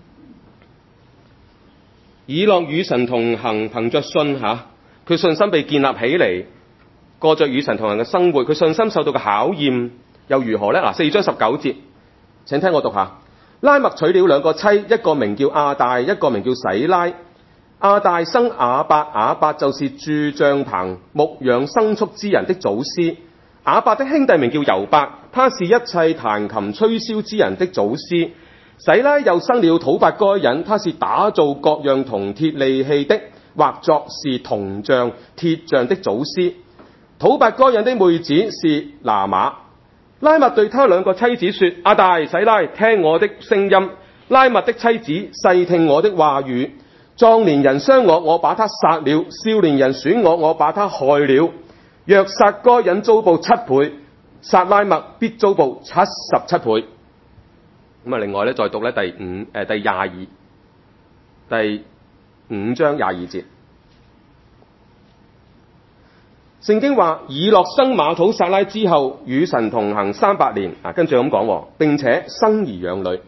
以諾與神同行，憑着信佢信心被建立起嚟，過着與神同行嘅生活。佢信心受到嘅考驗又如何呢？4章19節，請聽我讀下。拉麥娶了2個妻，一個名叫亞大，一個名叫洗拉。亞大生亞伯，亞伯就是住帳棚、牧養牲畜之人的祖師。亞伯的兄弟名叫猶伯，他是一切彈琴吹簫之人的祖師。洗拉又生了土伯該隱，他是打造各樣銅鐵利器的，或作是銅像、鐵像的祖師。土伯該隱的妹子是拿瑪。拉麥對他2個妻子說：亞大、洗拉，聽我的聲音。拉麥的妻子細聽我的話語。壯年人傷我，我把他殺了；少年人損我，我把他害了。若殺該隱遭報7倍，殺拉麥必遭報77倍。另外咧，再讀咧第5章22節，聖經話以諾生馬土撒拉之後，與神同行300年，跟住咁講，並且生兒養女。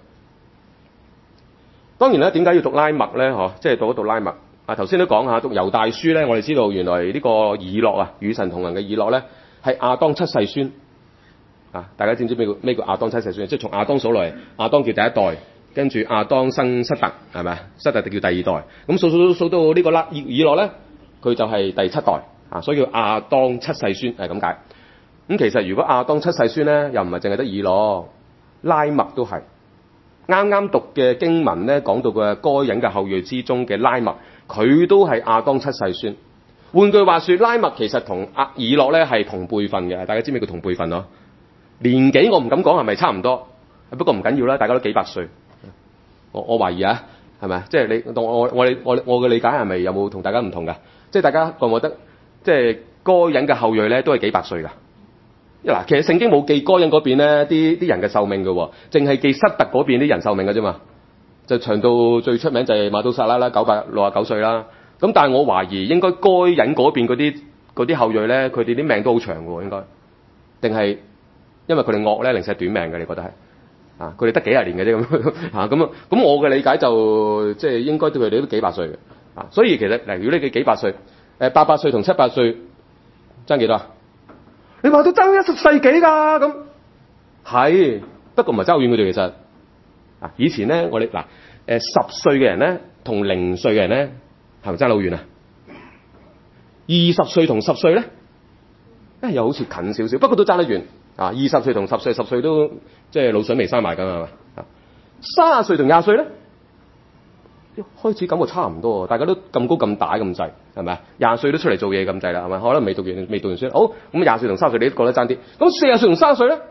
當然咧，點解要讀拉麥咧？即係讀拉麥。頭先都講下讀猶大書咧，我哋知道原來呢個以諾與神同行嘅以諾咧，係亞當7世孫。大家知唔知咩叫亞當7世孫？即係從亞當數嚟，亞當叫第一代，跟住亞當生塞特，係咪？塞特就叫第二代。咁數到呢個以諾咧，佢就係第7代，所以叫亞當7世孫係咁解。咁其實如果亞當7世孫咧，又唔係淨係得以諾，拉麥都係。啱啱讀嘅經文咧，講到嘅該隱嘅後裔之中嘅拉麥，佢都係亞當7世孫。換句話說，拉麥其實同以諾咧係同輩份嘅。大家知唔知叫同輩份咯？年紀我唔敢講係咪差唔多，不過唔緊要啦，大家都幾百歲。我懷疑係咪？即係你當我嘅理解係咪有冇同大家唔同㗎？即係大家覺唔覺得即係該隱嘅後裔咧都係幾百歲㗎？嗱，其實聖經冇記該隱嗰邊咧啲人嘅壽命嘅喎，淨係記塞特嗰邊啲人壽命嘅啫嘛。就長到最出名就係馬土撒拉啦，969歲啦。咁但係我懷疑應該該隱嗰邊嗰啲後裔咧，佢哋啲命都好長嘅喎，應該定係因為佢哋惡咧，零舍短命嘅，你覺得係？啊，佢哋得幾廿年嘅啫咁咁我嘅理解就即係應該對佢哋都幾百歲嘅。啊，所以其實嗱，如果你幾百歲，800歲同700歲爭幾多啊？你話都爭1世紀㗎咁，係不過唔係爭好遠佢哋其實。啊，以前咧我哋嗱10歲嘅人咧同0歲嘅人咧係咪爭好遠啊？20歲同10歲咧，又好似近少少，不過都爭得遠。啊，20歲同10歲，10歲都即係腦囟未生埋㗎係嘛？30歲同20歲咧，開始感覺差唔多，大家都咁高咁大咁滯，係咪啊？20歲都出嚟做嘢咁滯啦，係咪？可能未讀完書。好，咁20歲同30歲你都覺得爭啲，咁40歲同30歲咧，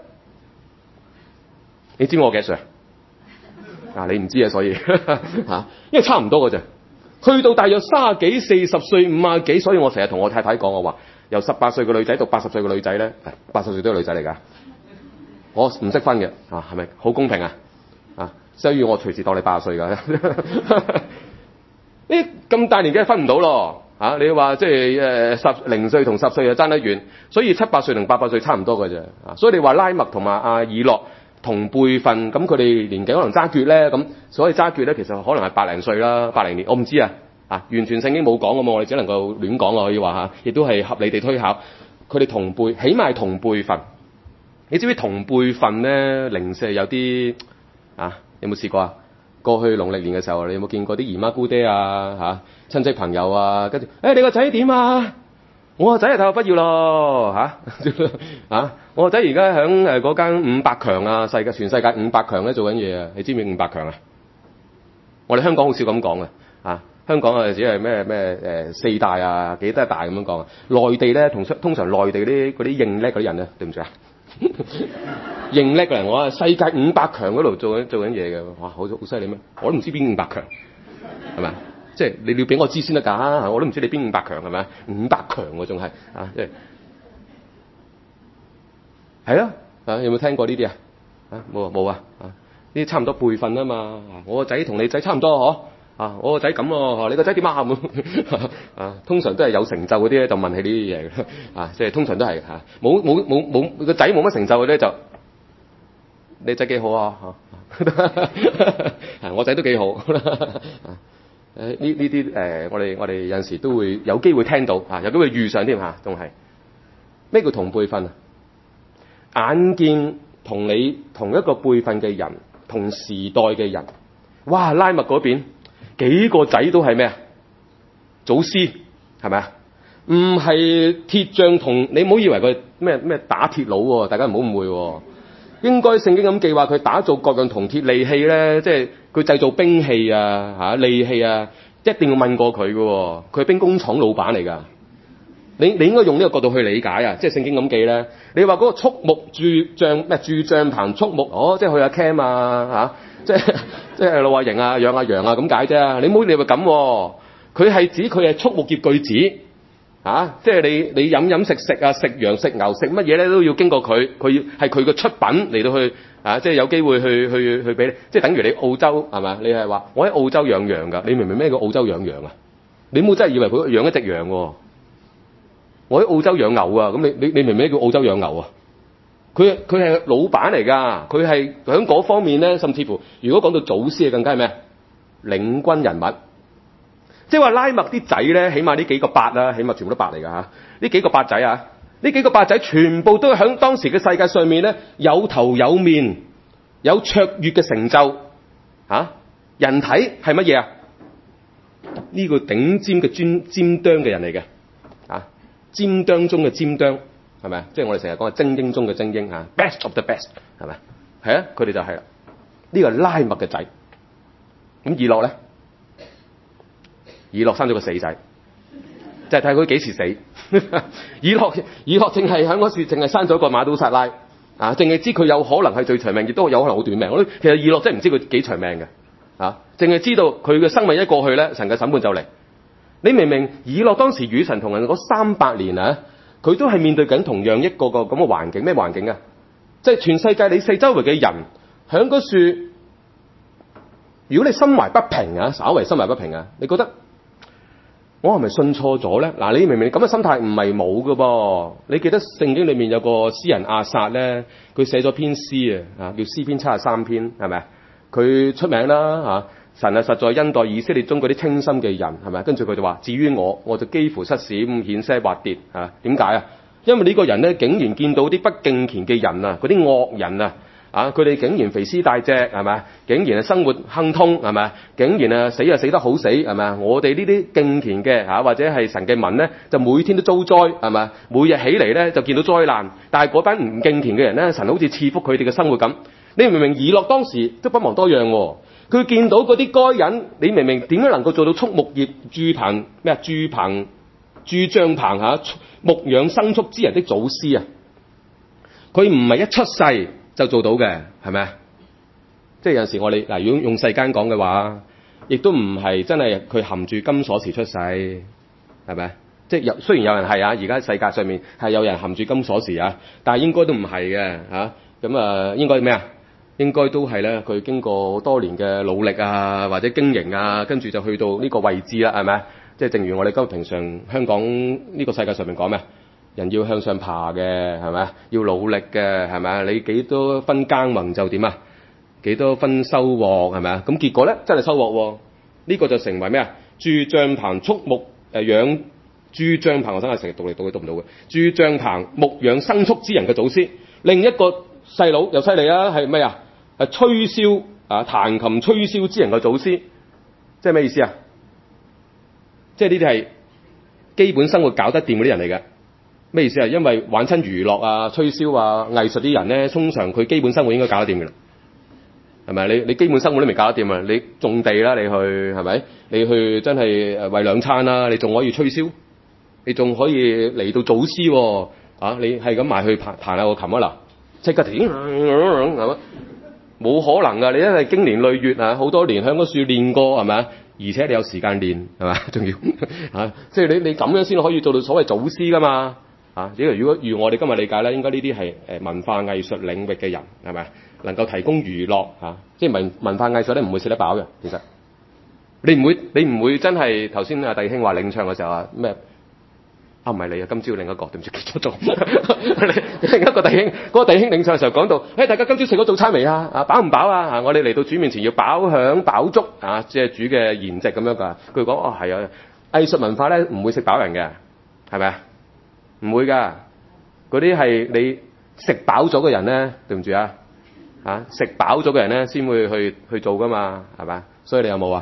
你知我幾多歲啊？你唔知啊，所以因為差唔多㗎啫。去到大約30幾、40歲、50幾，所以我成日同我太太講，我話由18歲嘅女仔到80歲嘅女仔咧，80歲都係女仔嚟㗎。我唔識分嘅，係咪好公平啊？所以我隨時當你80歲㗎。呢咁大年紀分唔到咯，你話即係0歲同10歲就爭得遠，所以700歲同800歲差唔多㗎啫。所以你話拉麥同埋阿以諾同輩份，咁佢哋年紀可能揸決咧，咁所以揸決咧其實可能係80歲啦，80年，我唔知啊，完全聖經冇講㗎嘛，我哋只能夠亂講可以話亦都係合理地推考，佢哋同輩，起碼係同輩份。你知唔知同輩份咧，零舍有啲有冇試過啊？過去農曆年嘅時候，你有冇見過啲姨媽姑爹啊親戚朋友啊，跟住你個仔點啊？我個仔係大學畢業咯我個仔而家喺嗰間500強啊，全世界500強咧做緊嘢啊！你知唔知500強啊？我哋香港好少咁講嘅香港只係咩4大啊幾多大咁樣講啊？內地咧通常內地嗰啲認叻嗰啲人咧，對唔住啊，認叻嘅人，我世界500強嗰度做緊嘢嘅，哇好犀利咩？我都唔知邊500強係咪？即係你要俾我知先得㗎，我都唔知你邊500強係咪？500強喎仲係即係係咯有冇聽過呢啲冇啊呢啲差唔多輩份啊嘛。我個仔同你仔差唔多嗬我個仔咁喎，你個仔點啊？通常都係有成就嗰啲咧就問起呢啲嘢嘅即係通常都係冇個仔冇乜成就嘅咧就你仔幾好啊我仔都幾好呢啲我哋有陣時都會有機會聽到有機會遇上添仲係咩叫同輩份啊？眼見同你同一個輩份嘅人，同時代嘅人，哇！拉麥嗰邊幾個仔都係咩啊？祖師係咪啊？唔係鐵匠同你唔好以為佢咩打鐵佬喎，大家唔好誤會喎。應該聖經咁記話佢打造各樣銅鐵利器咧，即係佢製造兵器利器一定要問過佢嘅，佢係兵工廠老闆嚟㗎。你應該用呢個角度去理解即係聖經咁記咧。你話嗰個畜牧豎帳棚畜牧，即係去阿 Cam 即係老阿營養阿羊咁解啫。你唔好以為咁，佢係指佢係畜牧業巨子即係你飲食食食羊食牛食乜嘢咧都要經過佢係佢嘅出品嚟到去即係有機會去俾你，即係等於你澳洲係咪？你係話我喺澳洲養羊㗎，你明唔明咩叫澳洲養羊啊？你唔好真係以為佢養一隻羊喎。我喺澳洲養牛啊，咁你明唔明咩叫澳洲養牛啊？佢係老闆嚟㗎，佢係喺嗰方面咧，甚至乎如果講到祖師更加係咩？領軍人物。即係話拉麥啲仔咧，起碼呢幾個八啦，起碼全部都八嚟㗎呢幾個八仔呢幾個八仔全部都喺當時嘅世界上面咧，有頭有面，有卓越嘅成就人體係乜嘢啊？呢個頂尖嘅尖端嘅人嚟嘅尖端中嘅尖端係咪？即係我哋成日講精英中嘅精英best of the best 係咪？係佢哋就係啦。呢個拉麥嘅仔，咁以諾咧？以諾生咗個死仔，就係睇佢幾時死。以諾淨係喺嗰時淨係生咗個馬都撒拉淨係知佢有可能係最長命，亦都有可能好短命。其實以諾真係唔知佢幾長命嘅淨係知道佢嘅生命一過去咧，神嘅審判就嚟。你明明以諾當時與神同行嗰300年佢都係面對緊同樣一個咁嘅環境。咩環境啊？即係全世界你四周圍嘅人響嗰樹，如果你心懷不平稍為心懷不平你覺得我係咪信錯咗咧？嗱，你明明咁嘅心態唔係冇㗎噃。你記得聖經裏面有個詩人亞薩咧，佢寫咗篇詩啊，叫詩篇73篇，係咪？佢出名啦神實在恩待以色列中嗰啲清心嘅人，係咪？跟住佢就話：至於我就幾乎失閃，險些滑跌啊！點解啊？因為呢個人咧，竟然見到啲不敬虔嘅人啊，嗰啲惡人啊！佢哋竟然肥屍大隻，係咪？竟然係生活亨通，係咪？竟然死得好死，係咪？我哋呢啲敬虔嘅或者係神嘅民咧，就每天都遭災，係咪？每日起嚟咧就見到災難，但係嗰班唔敬虔嘅人咧，神好似賜福佢哋嘅生活咁。你明唔明？以諾當時都不遑多讓喎，佢見到嗰啲該人，你明唔明點樣能夠做到畜牧業築棚牧養牲畜之人的祖師啊？佢唔係一出世就做到嘅，係咪啊？即係有陣時我哋如果用世間講嘅話，亦都唔係真係佢含住金鎖匙出世，係咪？即係雖然有人係而家世界上面係有人含住金鎖匙但係應該都唔係嘅咁應該咩啊？應該都係咧，佢經過多年嘅努力或者經營跟住就去到呢個位置啦，係咪？即係正如我哋今日平常香港呢個世界上面講咩？人要向上爬嘅，係咪？要努力嘅，係咪？你幾多分耕耘就點啊？幾多分收穫，係咪啊？咁結果咧真係收穫喎。呢個就成為咩啊？築帳棚畜牧養築帳棚，我真係成日讀嚟讀去讀唔到嘅。築帳棚牧養牲畜之人嘅祖師。另一個細佬又犀利啊，係咩啊？係吹簫彈琴吹簫之人嘅祖師，即係咩意思啊？即係呢啲係基本生活搞得掂嗰啲人嚟嘅。咩意思啊？因為玩親娛樂吹簫藝術啲人咧，通常佢基本生活應該搞得掂嘅啦，係咪？你基本生活都未搞得掂啊！你種地啦，你去係咪？你去真係餵兩餐啦，你仲可以吹簫，你仲可以嚟到祖師你係咁埋去彈下個琴嗱，即刻停係咪？冇可能噶！你因為經年累月好多年喺嗰樹練過係咪？而且你有時間練係咪？仲要即係你咁樣先可以做到所謂祖師噶嘛如果我哋今日理解咧，應該呢啲係文化藝術領域嘅人係咪？能夠提供娛樂即係文化藝術咧，唔會食得飽嘅。其實你唔會真係頭先弟兄話領唱嘅時候咩？唔係你今朝另一個對唔住記錯咗。另一個弟兄嗰個弟兄領唱嘅時候講到，大家今朝食咗早餐未飽唔飽我哋嚟到主面前要飽享飽足即係主嘅筵席咁樣㗎。佢講係啊，藝術文化咧唔會食飽人嘅，係咪啊？唔會㗎，嗰啲係你食飽咗嘅人咧，對唔住食飽咗嘅人咧先會去做㗎嘛，係咪？所以你有冇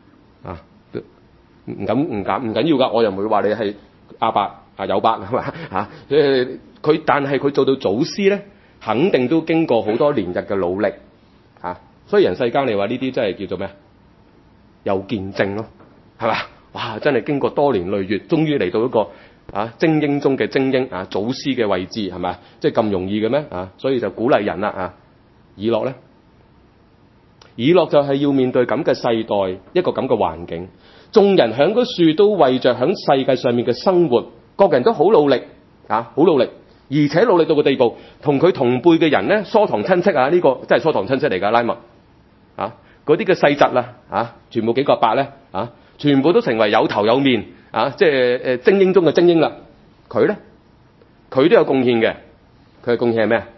唔緊要㗎，我又唔會話你係阿伯有伯係嘛但係佢做到祖師咧，肯定都經過好多年日嘅努力所以人世間你話呢啲真係叫做咩？有見證咯，係嘛？哇！真係經過多年累月，終於嚟到一個精英中嘅精英祖師嘅位置，係咪？即係咁容易嘅咩所以就鼓勵人啦以諾咧，以諾就係要面對咁嘅世代，一個咁嘅環境，眾人響嗰樹都為着響世界上面嘅生活，各人都好努力好努力，而且努力到個地步，同佢同輩嘅人咧，疏堂親戚呢個真係疏堂親戚嚟㗎，拉麥嗰啲嘅世侄全部幾個伯咧全部都成為有頭有面即係精英中嘅精英啦。佢咧，佢都有貢獻嘅，佢嘅貢獻係咩？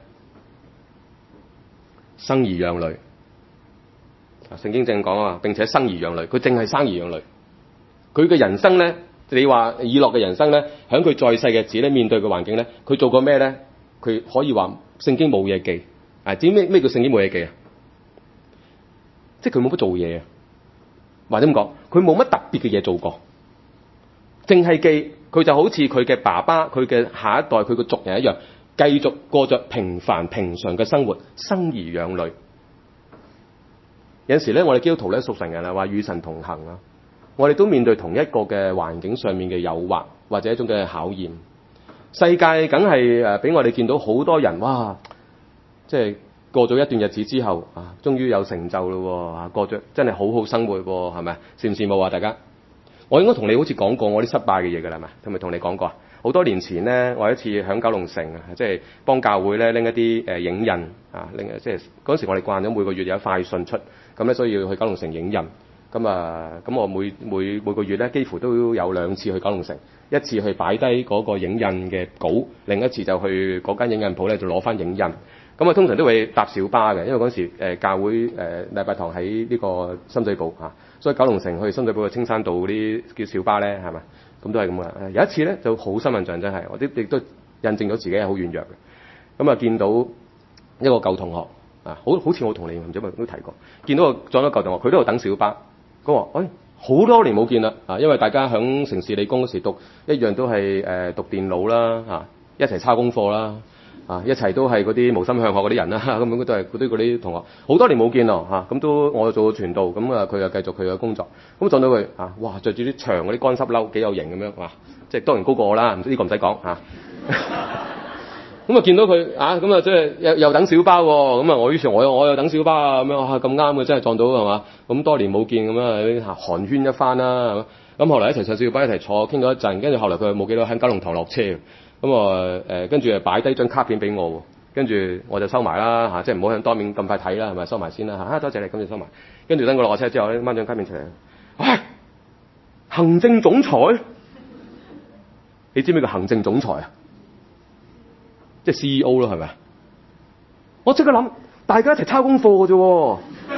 生兒養女。聖經正講並且生兒養女，佢淨係生兒養女。佢嘅人生咧，你話以諾嘅人生咧，喺佢在世嘅日子咧，面對嘅環境咧，佢做過咩咧？佢可以話聖經冇嘢記知咩叫聖經冇嘢記即係佢冇乜做嘢或者咁講，佢冇乜特別嘅嘢做過，淨係記佢就好似佢嘅爸爸、佢嘅下一代、佢嘅族人一樣，繼續過着平凡平常嘅生活，生兒養女。有陣時咧，我哋基督徒咧，屬神人話與神同行我哋都面對同一個嘅環境上面嘅誘惑或者一種嘅考驗。世界梗係俾我哋見到好多人哇，即係過咗一段日子之後終於有成就咯過着真係好好生活係咪？羨唔羨慕大家？我應該同你好似講過我啲失敗嘅嘢㗎啦，係咪？係咪同你講過好多年前咧，我有一次喺九龍城即係幫教會咧拎一啲影印拎即係嗰陣時我哋慣咗每個月有快訊出，咁咧所以要去九龍城影印。 咁我每個月咧幾乎都有2次去九龍城，一次去擺低嗰個影印嘅稿，另一次就去嗰間影印鋪咧就攞翻影印。咁啊通常都會搭小巴嘅，因為嗰時教會禮拜堂喺呢個深水埗嚇，所以九龍城去深水埗嘅青山道嗰啲叫小巴咧係咪？咁都係咁嘅。有一次咧就好深印象真係，我亦都印證咗自己係好軟弱嘅。咁啊見到一個舊同學啊，好似我同你唔知咪都提過，見到撞到舊同學，佢都喺度等小巴。佢話：好多年冇見啦啊！因為大家響城市理工嗰時讀一樣都係讀電腦啦嚇，一齊抄功課啦啊，一齊都係嗰啲無心向學嗰啲人啦，咁樣都係嗰啲同學，好多年冇見咯嚇，咁都我做傳道，咁啊佢又繼續佢嘅工作，咁撞到佢啊，哇着住啲長嗰啲乾濕褸，幾有型咁樣哇！即係當然高過我啦，呢個唔使講嚇。咁啊見到佢啊，咁啊即係又等小巴喎，咁啊我於是我又等小巴啊，咁樣咁啱嘅真係撞到係嘛？咁多年冇見咁啊，寒暄一番啦，咁後來一齊上小巴一齊坐傾咗一陣，跟住後來佢冇幾多喺九龍塘落車，咁啊跟住誒擺低張卡片俾我，跟住我就收埋啦嚇，即係唔好向當面咁快睇啦，係咪收埋先啦嚇？多謝你，跟住收埋，跟住等佢落車之後咧，掹張卡片出嚟，喂，行政總裁，你知唔知個行政總裁啊？即係 CEO 咯，係咪？我即刻諗，大家一齊抄功課嘅啫，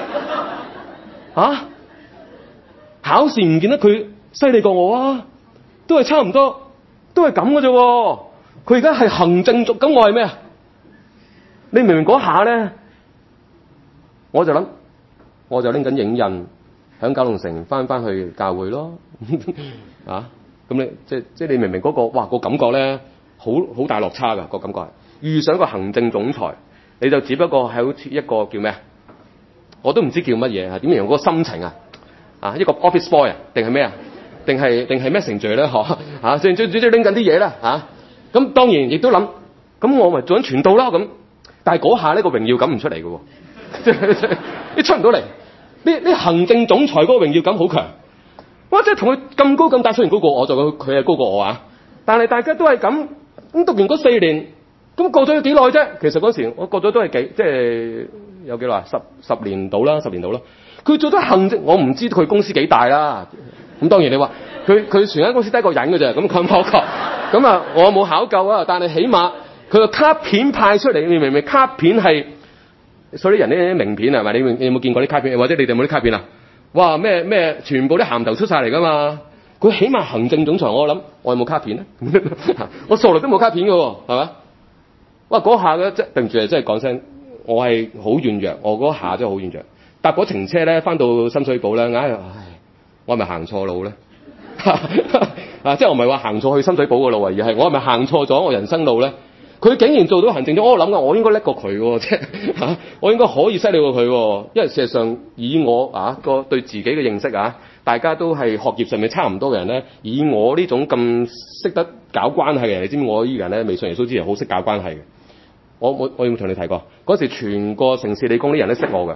嚇！考試唔見得佢犀利過我啊，都係差唔多，都係咁嘅啫。佢而家係行政組，咁我係咩啊？你明明嗰下咧，我就諗，我就拎緊影印，響九龍城翻去教會咯，啊！咁你即係你明明嗰個，哇個感覺咧，好大落差㗎個感覺係。遇上一個行政總裁，你就只不過係好似一個叫咩啊？我都唔知叫乜嘢啊？點形容嗰個心情啊？啊，一個 office boy 啊？定係咩啊？定係 messenger 咧？嗬嚇，最拎緊啲嘢啦嚇。咁當然亦都諗，咁我咪做緊傳道啦咁。但係嗰下呢個榮耀感唔出嚟嘅喎，你出唔到嚟。呢行政總裁嗰個榮耀感好強。哇！即係同佢咁高咁大，雖然高過我，就佢係高過我啊。但係大家都係咁讀完嗰4年。咁過咗幾耐啫？其實嗰時我過咗都係即係有幾耐啊？十年到啦，10年到啦。佢做咗行政，我唔知佢公司幾大啦。咁當然你話佢全間公司得一個人嘅啫。咁佢冇講，咁啊我冇考究啊。但係起碼佢個卡片派出嚟，你明唔明？卡片係所以啲人啲名片係咪？你有冇見過啲卡片？或者你哋有冇啲卡片啊？哇！咩全部啲鹹頭出晒嚟㗎嘛？佢起碼行政總裁，我諗我有冇卡片咧？我數來都冇卡片嘅喎，係咪？哇！嗰下咧，即係對唔住啊，真係講聲，我係好軟弱，我嗰下真係好軟弱。搭嗰程車咧，翻到深水埗咧，唉，我係咪行錯路咧？啊，即係我唔係話行錯去深水埗嘅路，而係我係咪行錯咗我人生路咧？佢竟然做到行政總，我諗我應該叻過佢喎，即係嚇，我應該可以犀利過佢喎，因為事實上以我個對自己嘅認識大家都係學業上面差唔多嘅人咧，以我呢種咁識得搞關係嘅人，你知唔知我呢個人咧未信耶穌之前好識搞關係嘅？我有冇同你提過？嗰時全個城市理工啲人都識我嘅。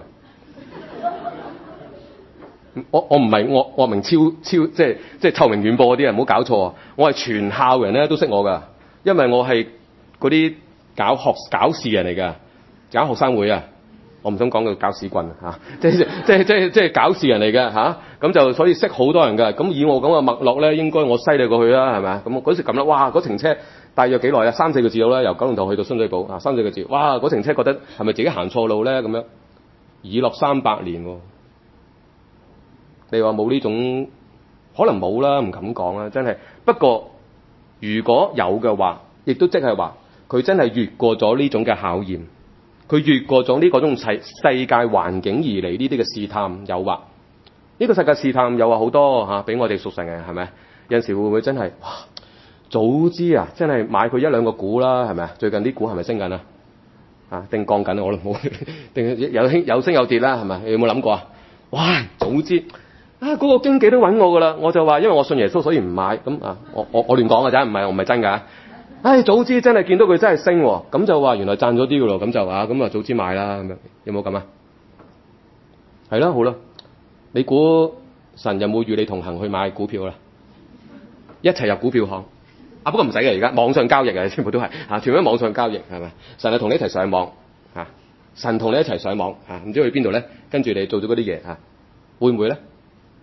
我唔係惡名昭即係臭名遠播嗰啲人，唔好搞錯啊！我係全校人咧都識我㗎，因為我係嗰啲搞事人嚟㗎，搞學生會啊！我唔想講佢搞屎棍啊！即係搞事人嚟嘅嚇，咁就所以識好多人㗎。咁以我咁嘅脈絡咧，應該我犀利過去啦，係咪啊？咁嗰時咁啦，哇！嗰程車大約幾耐啊？3-4個字到啦，由九龍塘去到深水埗啊，3-4個字。哇！嗰程車覺得係咪自己行錯路咧？咁樣已落300年喎。你話冇呢種可能冇啦，唔敢講啦，真係。不過如果有嘅話，亦都即係話佢真係越過咗呢種嘅考驗。佢越過咗呢個種世界環境而嚟呢啲嘅試探誘惑，呢個世界試探誘惑好多嚇，俾我哋屬神嘅係咪？有陣時會唔會真係哇？早知啊，真係買佢1-2個股啦，係咪啊？最近啲股係咪升緊啊？啊，定降緊啊？我都冇，定有升有跌啦，係咪？你有冇諗過啊？哇！早知啊，嗰個經紀都揾我噶啦，我就話因為我信耶穌，所以唔買咁啊。我亂講㗎咋，我唔係真㗎。唉，早知真係見到佢真係升喎，咁就話原來賺咗啲㗎咯，咁就咁啊早知買啦咁樣，有冇咁啊？係啦，好啦，你估神有冇與你同行去買股票啦？一齊入股票行啊？不過唔使嘅，而家網上交易嘅全部都係全部都網上交易係咪？神係同你一齊上網神同你一齊上網唔知去邊度咧？跟住你做咗嗰啲嘢會唔會咧？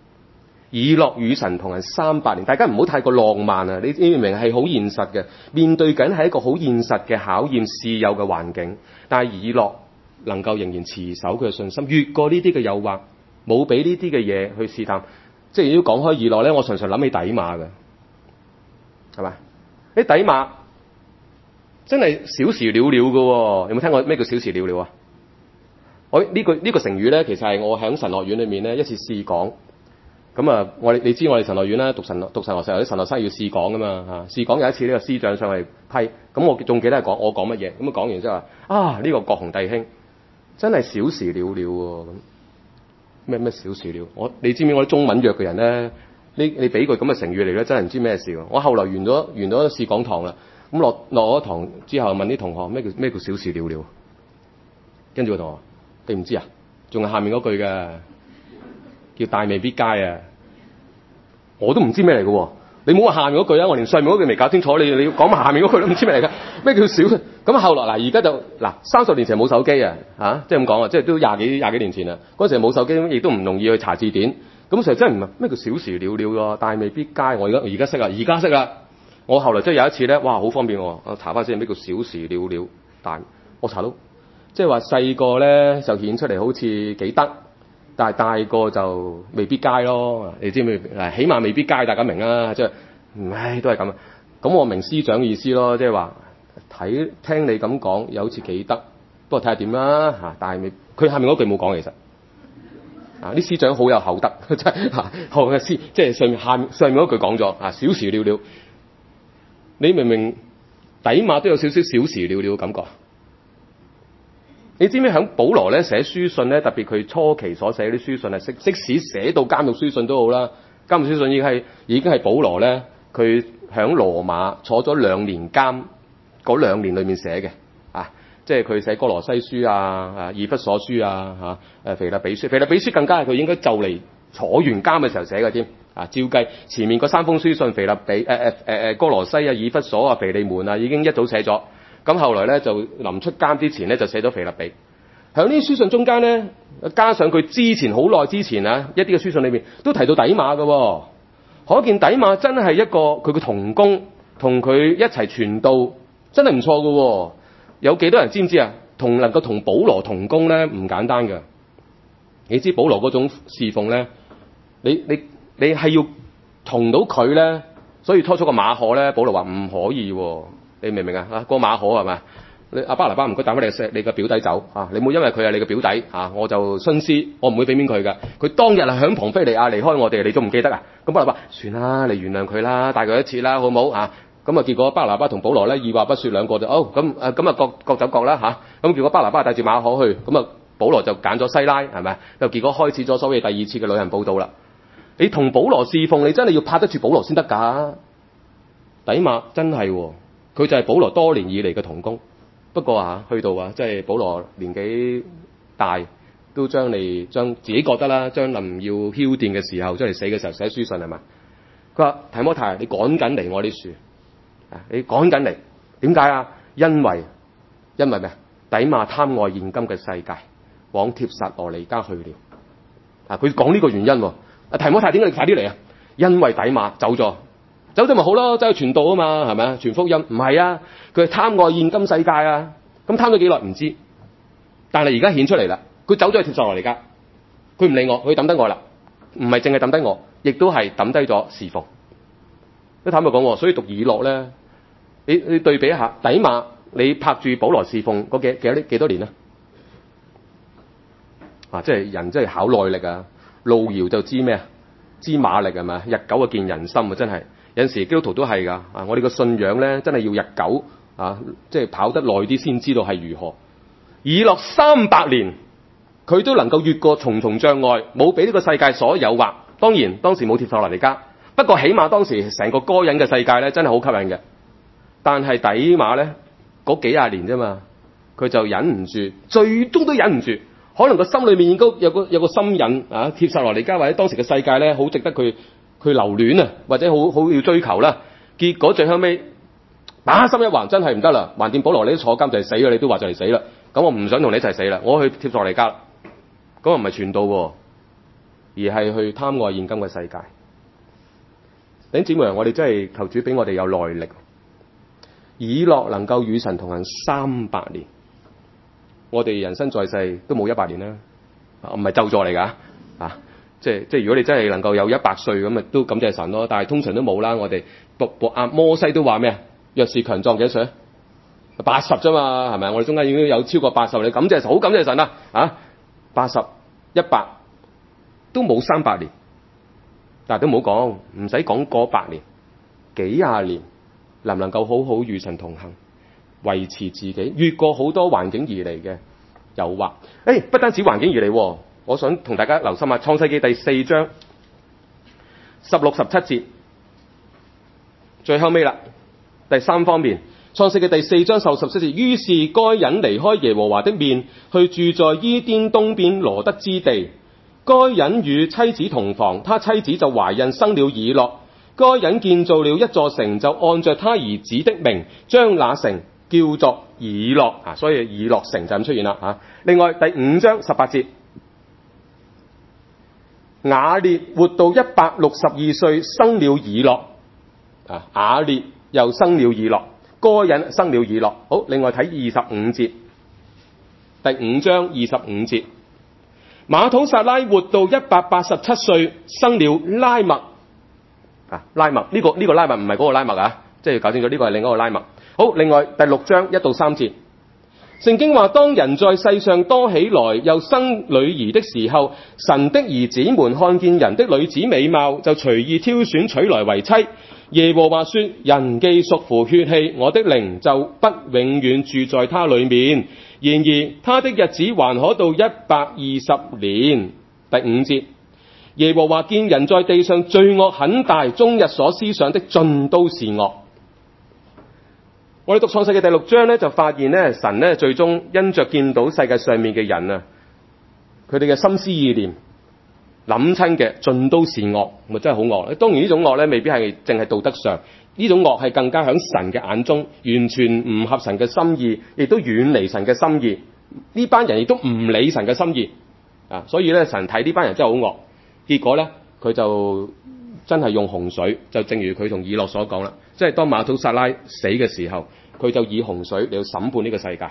以諾與神同行300年，大家唔好太過浪漫啊！你明明係好現實嘅，面對緊係一個好現實嘅考驗試有嘅環境，但係以諾能夠仍然持守佢嘅信心，越過呢啲嘅誘惑，冇俾呢啲嘅嘢去試探。即係如果講開以諾咧，我常常諗起底馬嘅，係咪？啲底馬真係小時了了嘅喎，有冇聽過咩叫小時了了啊？我呢個成語咧，其實係我喺神學院裏面咧一次試講。咁啊，你知我哋神學院咧讀神學時候啲神學生要試講噶嘛嚇，試講有一次呢個司長上嚟批，咁我仲記得係我講乜嘢，咁講完之後話呢個國雄弟兄真係小時了了喎，咁咩小時了？你知唔知我啲中文弱嘅人咧？你俾句咁嘅成語嚟咧，真係唔知咩事喎！我後來完咗試講堂啦，咁落咗堂之後問啲同學咩叫小時了了？跟住個同學你唔知啊？仲係下面嗰句嘅。叫大未必佳啊！我都唔知咩嚟嘅喎，你冇話下面嗰句啊！我連上面嗰句未搞清楚，你要講埋下面嗰句都唔知咩嚟嘅。咩叫小？咁後來而家就30年前冇手機啊即係咁講啊，即係都廿幾年前啦。嗰時冇手機，亦都唔容易去查字典。咁實真係唔係咩叫小時了了喎？大未必佳，我而家識啦。我後來真係有一次咧，哇，好方便喎！我查翻先咩叫小時了了，但我查到即係話細個咧就顯出嚟好似幾得。但係大個就未必佳咯，你知唔知？起碼未必佳，大家明啦，即係，都係咁啊。咁我明師長嘅意思咯，即係話聽你咁講，又好似幾得，不過睇下點啦嚇。但係佢下面嗰句冇講，其實啲師長好有口德，真係後嘅師，即係上面嗰句講咗小時了了。你明明底馬都有少少小時了了感覺。你知唔知喺保羅咧寫書信咧，特別佢初期所寫啲書信係即使寫到監獄書信都好啦，監獄書信已經係保羅咧佢喺羅馬坐咗2年監嗰2年裏面寫嘅即係佢寫哥羅西書以弗所書腓立比書更加係佢應該就嚟坐完監嘅時候寫嘅添照計前面嗰3封書信腓立比哥羅西以弗所腓利門已經一早寫咗。咁後來咧就臨出監之前咧就寫咗腓立比。喺呢啲書信中間咧，加上佢之前好耐之前一啲嘅書信裏面都提到底馬嘅喎，可見底馬真係一個佢嘅同工，同佢一齊傳道真係唔錯嘅喎。有幾多人知唔知啊？能夠同保羅同工咧唔簡單嘅。你知保羅嗰種侍奉咧，你係要同到佢咧，所以初個馬可咧，保羅話唔可以喎。你明唔明啊？個馬可係咪？你阿巴拿巴唔該帶翻你個表弟走你唔好因為佢係你個表弟我就徇私，我唔會俾面佢㗎。佢當日係響龐菲利亞離開我哋，你仲唔記得啊？咁巴拿巴算啦，你原諒佢啦，帶佢一次啦，好唔好咁結果巴拿巴同保羅咧二話不說兩個就咁各走各啦咁結果巴拿巴帶住馬可去，咁保羅就揀咗西拉係咪？就結果開始咗所謂第2次嘅旅行報道啦。你同保羅侍奉，你真係要拍得住保羅先得㗎。底馬真係佢就係保羅多年以嚟嘅同工，不過去到即係保羅年紀大，都將自己覺得啦，將臨要澆奠嘅時候，將嚟死嘅時候寫書信係嘛？佢話提摩太，你趕緊嚟我啲書，你趕緊嚟，點解啊？因為咩？底馬貪愛現今嘅世界，往帖撒羅尼迦去了。佢講呢個原因喎。提摩太，點解你快啲嚟啊？因為底馬走咗咪好咯，走去傳道啊嘛，係咪啊？傳福音唔係啊，佢係貪愛現今世界咁貪咗幾耐唔知，但係而家顯出嚟啦，佢走咗去帖撒羅尼迦，佢唔理我，佢抌低我啦，唔係淨係抌低我，亦都係抌低咗侍奉。都坦白講，所以讀以諾咧，你對比一下底馬，你拍住保羅侍奉嗰幾多年即係人真係考耐力路遙就知咩知馬力係咪？日久就見人心真係。有陣時基督徒都係㗎我哋個信仰咧真係要日久即係跑得耐啲先知道係如何。以諾300年，佢都能夠越過重重障礙，冇俾呢個世界所誘惑。當然當時冇帖撒羅尼迦，不過起碼當時成個該隱嘅世界咧真係好吸引嘅。但係底馬咧嗰幾廿年啫嘛，佢就忍唔住，最終都忍唔住。可能個心裏面應該有個心癮帖撒羅尼迦或者當時嘅世界咧好值得佢留戀或者好要追求啦。結果最後尾打心一橫，真係唔得啦！橫掂保羅你都坐監就係死啦，你都話就嚟死啦。咁我唔想同你一齊死啦，我去帖撒羅尼迦啦。咁唔係傳道喎，而係去貪愛現今嘅世界。 弟兄姊妹，我哋真係求主俾我哋有耐力。以諾能夠與神同行300年，我哋人生在世都冇100年啦，唔係咒詛嚟㗎啊！即係如果你真係能夠有100歲咁啊，都感謝神咯。但係通常都冇啦。我哋摩西都話咩啊？若是強壯幾多歲？80啫嘛，係咪？我哋中間已經有超過80，你感謝神，好感謝神啊！80、100都冇300年，但係都唔好講，唔使講過100年，幾廿年，能唔能夠好好與神同行，維持自己，越過好多環境而嚟嘅誘惑。不單止環境而嚟，我想同大家留心下創世記第4章16、17節，最後尾啦，第3方面，創世記第4章16、17節，於是該隱離開耶和華的面，去住在伊甸東邊羅得之地。該隱與妻子同房，他妻子就懷孕生了以諾。該隱建造了一座城，就按着他兒子的名，將那城叫做以諾。所以以諾城就咁出現啦。另外第5章18節，雅列活到162歲，生了以諾。雅列又生了以諾，該隱生了以諾。好，另外睇25節，第5章25節，馬土撒拉活到187歲，生了拉麥。拉麥呢個拉麥唔係嗰個拉麥啊，即係要搞清楚呢個係另一個拉麥。好，另外第6章1到3節，聖經話，當人在世上多起來，又生女兒的時候，神的兒子們看見人的女子美貌，就隨意挑選娶來為妻。耶和華說：人既屬乎血氣，我的靈就不永遠住在他裏面。然而他的日子還可到120年。第5節，耶和華見人在地上罪惡很大，終日所思想的盡都是惡。我哋讀創世記第6章咧，就發現咧，神咧最終因着見到世界上面嘅人啊，佢哋嘅心思意念諗親嘅盡都是惡，咪真係好惡。當然呢種惡咧，未必係淨係道德上，呢種惡係更加響神嘅眼中完全唔合神嘅心意，亦都遠離神嘅心意。呢班人亦都唔理神嘅心意啊，所以咧神睇呢班人真係好惡。結果咧，佢就真係用洪水，就正如佢同以諾所講啦，即係當馬土撒拉死嘅時候，佢就以洪水嚟到審判呢個世界。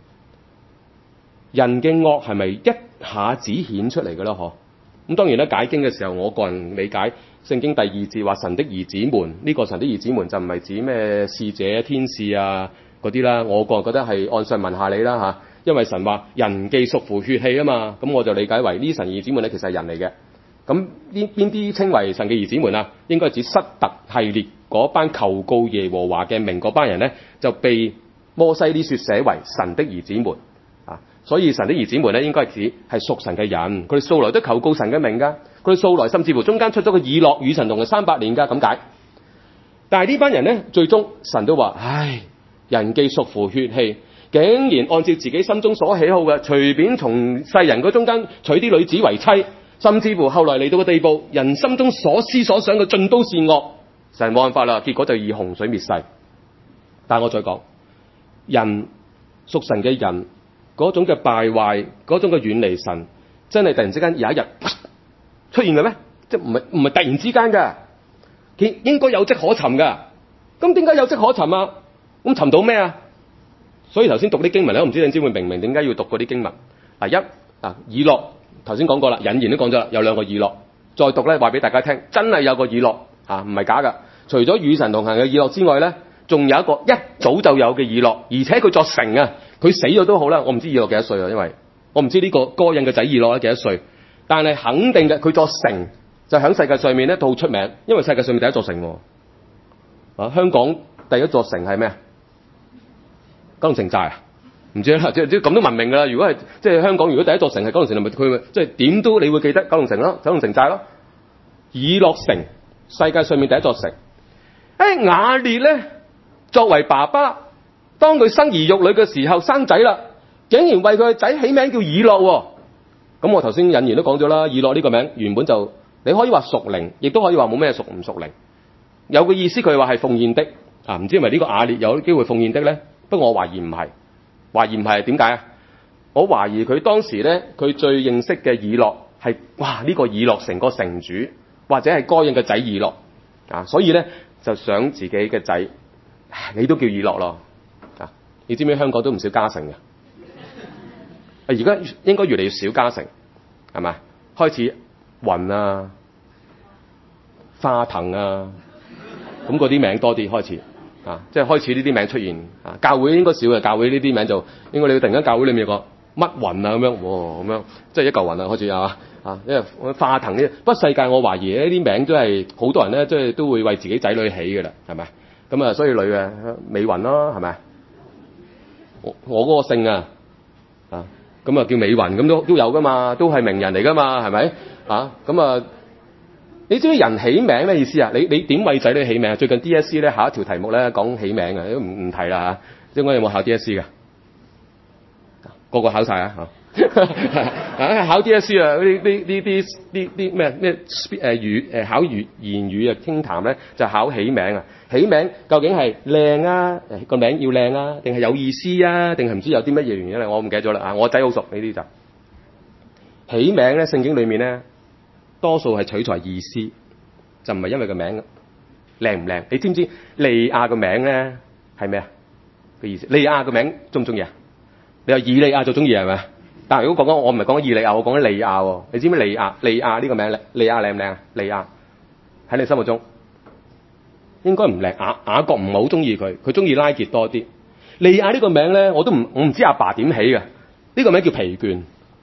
人嘅惡係咪一下子顯出嚟嘅咯？咁當然咧，解經嘅時候，我個人理解聖經第2節話神的兒子們，呢個神的兒子們就唔係指咩使者、天使啊嗰啲啦。我個人覺得係按上問下你啦嚇，因為神話人既屬乎血氣啊嘛，咁我就理解為呢神兒子們咧其實係人嚟嘅。咁邊啲稱為神嘅兒子們啊？應該指塞特系列嗰班求告耶和華嘅名嗰班人咧，就被摩西呢説寫為神的兒子們啊。所以神的兒子們咧，應該係指係屬神嘅人，佢哋素來都求告神嘅名㗎。佢哋素來甚至乎中間出咗個以諾與神同嘅300年㗎，咁解。但係呢班人咧，最終神都話：唉，人既屬乎血氣，竟然按照自己心中所喜好嘅，隨便從世人嗰中間娶啲女子為妻。甚至乎後來嚟到個地步，人心中所思所想嘅盡都是惡，神冇辦法啦，結果就以洪水滅世。但我再講，人屬神嘅人嗰種嘅敗壞，嗰種嘅遠離神，真係突然之間有一日出現嘅咩？即係唔係突然之間㗎，應該有跡可尋㗎。咁點解有跡可尋啊？咁尋到咩啊？所以頭先讀啲經文咧，我唔知你知會明唔明點解要讀嗰啲經文。以諾。頭先講過啦，引言都講咗啦，有2個以諾。再讀咧，話俾大家聽，真係有個以諾唔係假㗎。除咗與神同行嘅以諾之外咧，仲有一個一早就有嘅以諾，而且佢作成啊，佢死咗都好啦。我唔知以諾幾多歲啊，因為我唔知呢個該隱嘅仔以諾咧幾多歲。但係肯定嘅，佢作成就喺世界上面咧都好出名，因為世界上面第一座城香港第一座城係咩啊？九龍城寨啊？唔知啦，即係咁都文明㗎啦。如果係即係香港，如果第一座城係九龍城，係咪佢即係點都你會記得九龍城咯，九龍城寨咯。以諾城，世界上面第一座城。雅列咧作為爸爸，當佢生兒育女嘅時候生仔啦，竟然為佢個仔起名叫以諾。咁我頭先引言都講咗啦，以諾呢個名原本就你可以話屬靈，亦都可以話冇咩屬唔屬靈。有個意思佢話係奉獻的唔知係咪呢個雅列有機會奉獻的咧？不過我懷疑唔係。懷疑唔係點解啊？我懷疑佢當時咧，佢最認識嘅以諾係呢個以諾城個城主，或者係該隱嘅仔以諾。 所以咧就想自己嘅仔，你都叫以諾咯。你知唔知香港都唔少嘉誠嘅？而家應該越嚟越少嘉誠，係咪？開始雲啊、花騰啊，咁嗰啲名多啲開始。即係開始呢啲名出現。教會應該少嘅，教會呢啲名就應該你突然間教會裏面有個乜雲啊咁樣，咁樣即係一嚿雲啊開始因為花騰呢，不過世界我懷疑呢啲名都係好多人咧，即係都會為自己仔女起嘅啦，係咪？咁所以女嘅美雲咯，係咪？我嗰個姓咁叫美雲，咁都有噶嘛，都係名人嚟噶嘛，係咪？你知唔知人起名咩意思啊？你點為仔女起名啊？最近 DSE 咧考一條題目咧講起名都唔提啦嚇。應該有冇考 DSE 㗎？個個考晒啊考 DSE 啊！啲咩考言語傾談咧就考起名啊！起名究竟係靚啊？個名要靚啊？定係有意思啊？定係唔知有啲乜嘢原因咧？我唔記得咗啦。我仔好熟呢啲就起名咧，聖經裏面咧。多數係取材意思，就唔係因為個名靚唔靚。你知唔知利亞個名咧係咩啊？個意思，利亞個名中唔中意啊？你話以利亞就中意係咪？但係如果講我唔係講以利亞，我講緊利亞喎。你知唔知利亞呢個名利亞靚唔靚啊？利亞喺你心目中應該唔靚。雅各唔係好中意佢，佢中意拉結多啲。利亞呢個名咧，我唔知阿爸點起嘅。呢個名叫疲倦，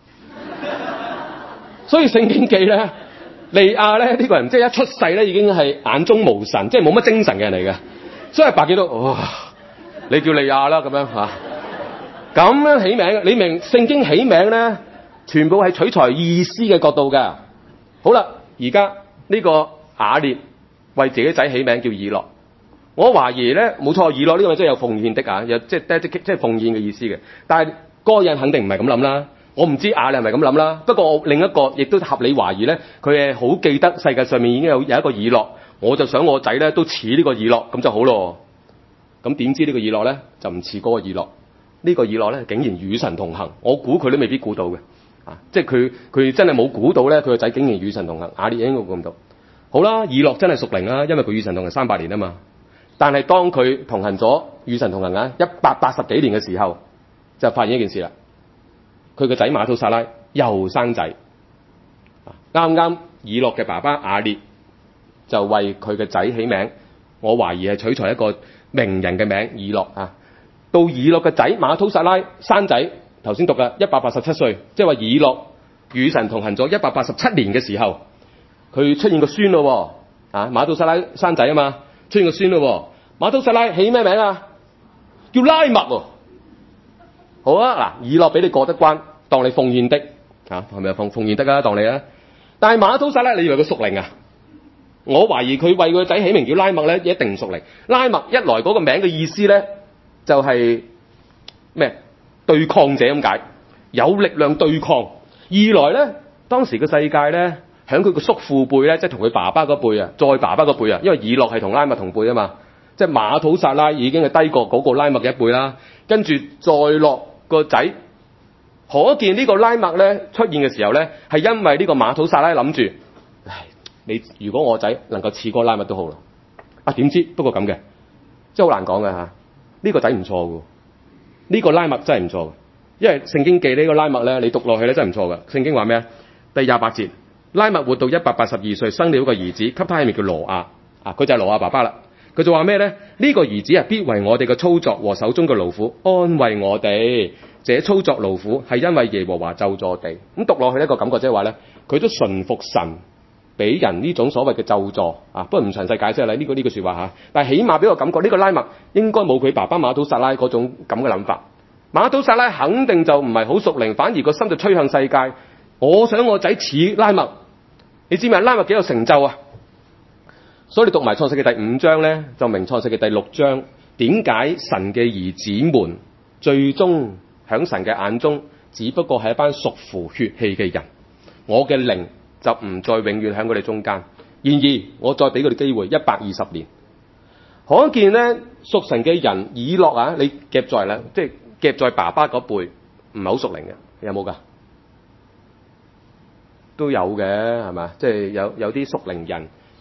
所以聖經記咧。利亞咧呢個人即係一出世咧已經係眼中無神，即係冇乜精神嘅人嚟嘅，所以阿爸見到哇，你叫利亞啦咁樣咁樣起名。你明聖經起名咧，全部係取材意思嘅角度嘅。好啦，而家呢個雅列為自己仔起名叫以諾，我懷疑咧冇錯，以諾呢個名真係有奉獻的有即係奉獻嘅意思嘅，但係嗰個人肯定唔係咁諗啦。我唔知雅列係咪咁諗啦，不過我另一個亦都合理懷疑咧，佢係好記得世界上面已經有一個以諾，我就想我仔咧都似呢個以諾咁就好咯。咁點知呢個以諾咧就唔似嗰個以諾，呢個以諾咧竟然與神同行，我估佢都未必估到嘅，即係佢真係冇估到咧，佢個仔竟然與神同行。雅列應該估唔到。好啦，以諾真係屬靈啦，因為佢與神同行300年啊嘛。但係當佢同行咗與神同行180幾年嘅時候，就發現一件事啦。佢個仔馬土撒拉又生仔，啱啱以諾嘅爸爸雅列就為佢嘅仔起名，我懷疑係取材一個名人嘅名以諾到以諾嘅仔馬土撒拉生仔，頭先讀嘅187歲，即係話以諾與神同行咗187年嘅時候，佢出現個孫咯馬土撒拉生仔啊嘛，出現個孫咯馬土撒拉起咩名啊？叫拉麥喎。好啊，以諾俾你過得關，當你奉獻的係咪奉獻的當你但係馬土撒拉，你以為佢屬靈啊？我懷疑佢為個仔起名叫拉麥咧，一定屬靈。拉麥一來嗰個名嘅意思咧，就係咩？對抗者咁解，有力量對抗。二來咧，當時嘅世界咧，響佢個叔父輩咧，即係同佢爸爸嗰輩再爸爸嗰輩因為以諾係同拉麥同輩啊嘛，即係馬土撒拉已經係低過嗰個拉麥嘅一輩啦，跟住再落個仔，可見呢個拉麥咧出現嘅時候咧，係因為呢個馬土撒拉諗住，你如果我仔能夠似個拉麥都好啦。點知不過咁嘅，真係好難講嘅呢個仔唔錯嘅，呢個拉麥真係唔錯嘅，因為聖經記呢個拉麥咧，你讀落去咧真係唔錯嘅。聖經話咩啊？第28節，拉麥活到182歲，生了一個兒子，給他起名叫羅亞。佢就係羅亞爸爸啦。佢就話咩咧？呢個兒子必為我哋嘅操作和手中嘅勞苦安慰我哋。這操作勞苦係因為耶和華咒詛地。咁讀落去呢個感覺即係話咧，佢都順服神俾人呢種所謂嘅咒詛不過唔詳細解釋啦。呢句說話但係起碼俾我感覺呢個拉麥應該冇佢爸爸馬土撒拉嗰種咁嘅諗法。馬土撒拉肯定就唔係好屬靈，反而個心就趨向世界。我想我仔似拉麥，你知唔知拉麥幾有成就啊？所以你讀埋創世記第5章咧，就明創世記第6章點解神嘅兒子們最終喺神嘅眼中只不過係一班屬乎血氣嘅人。我嘅靈就唔再永遠喺佢哋中間。然而我再俾佢哋機會120年。可見咧，屬神嘅人以諾你夾在啦，即係夾在爸爸嗰輩唔係好屬靈嘅，有冇噶？都有嘅係嘛？即係有啲屬靈人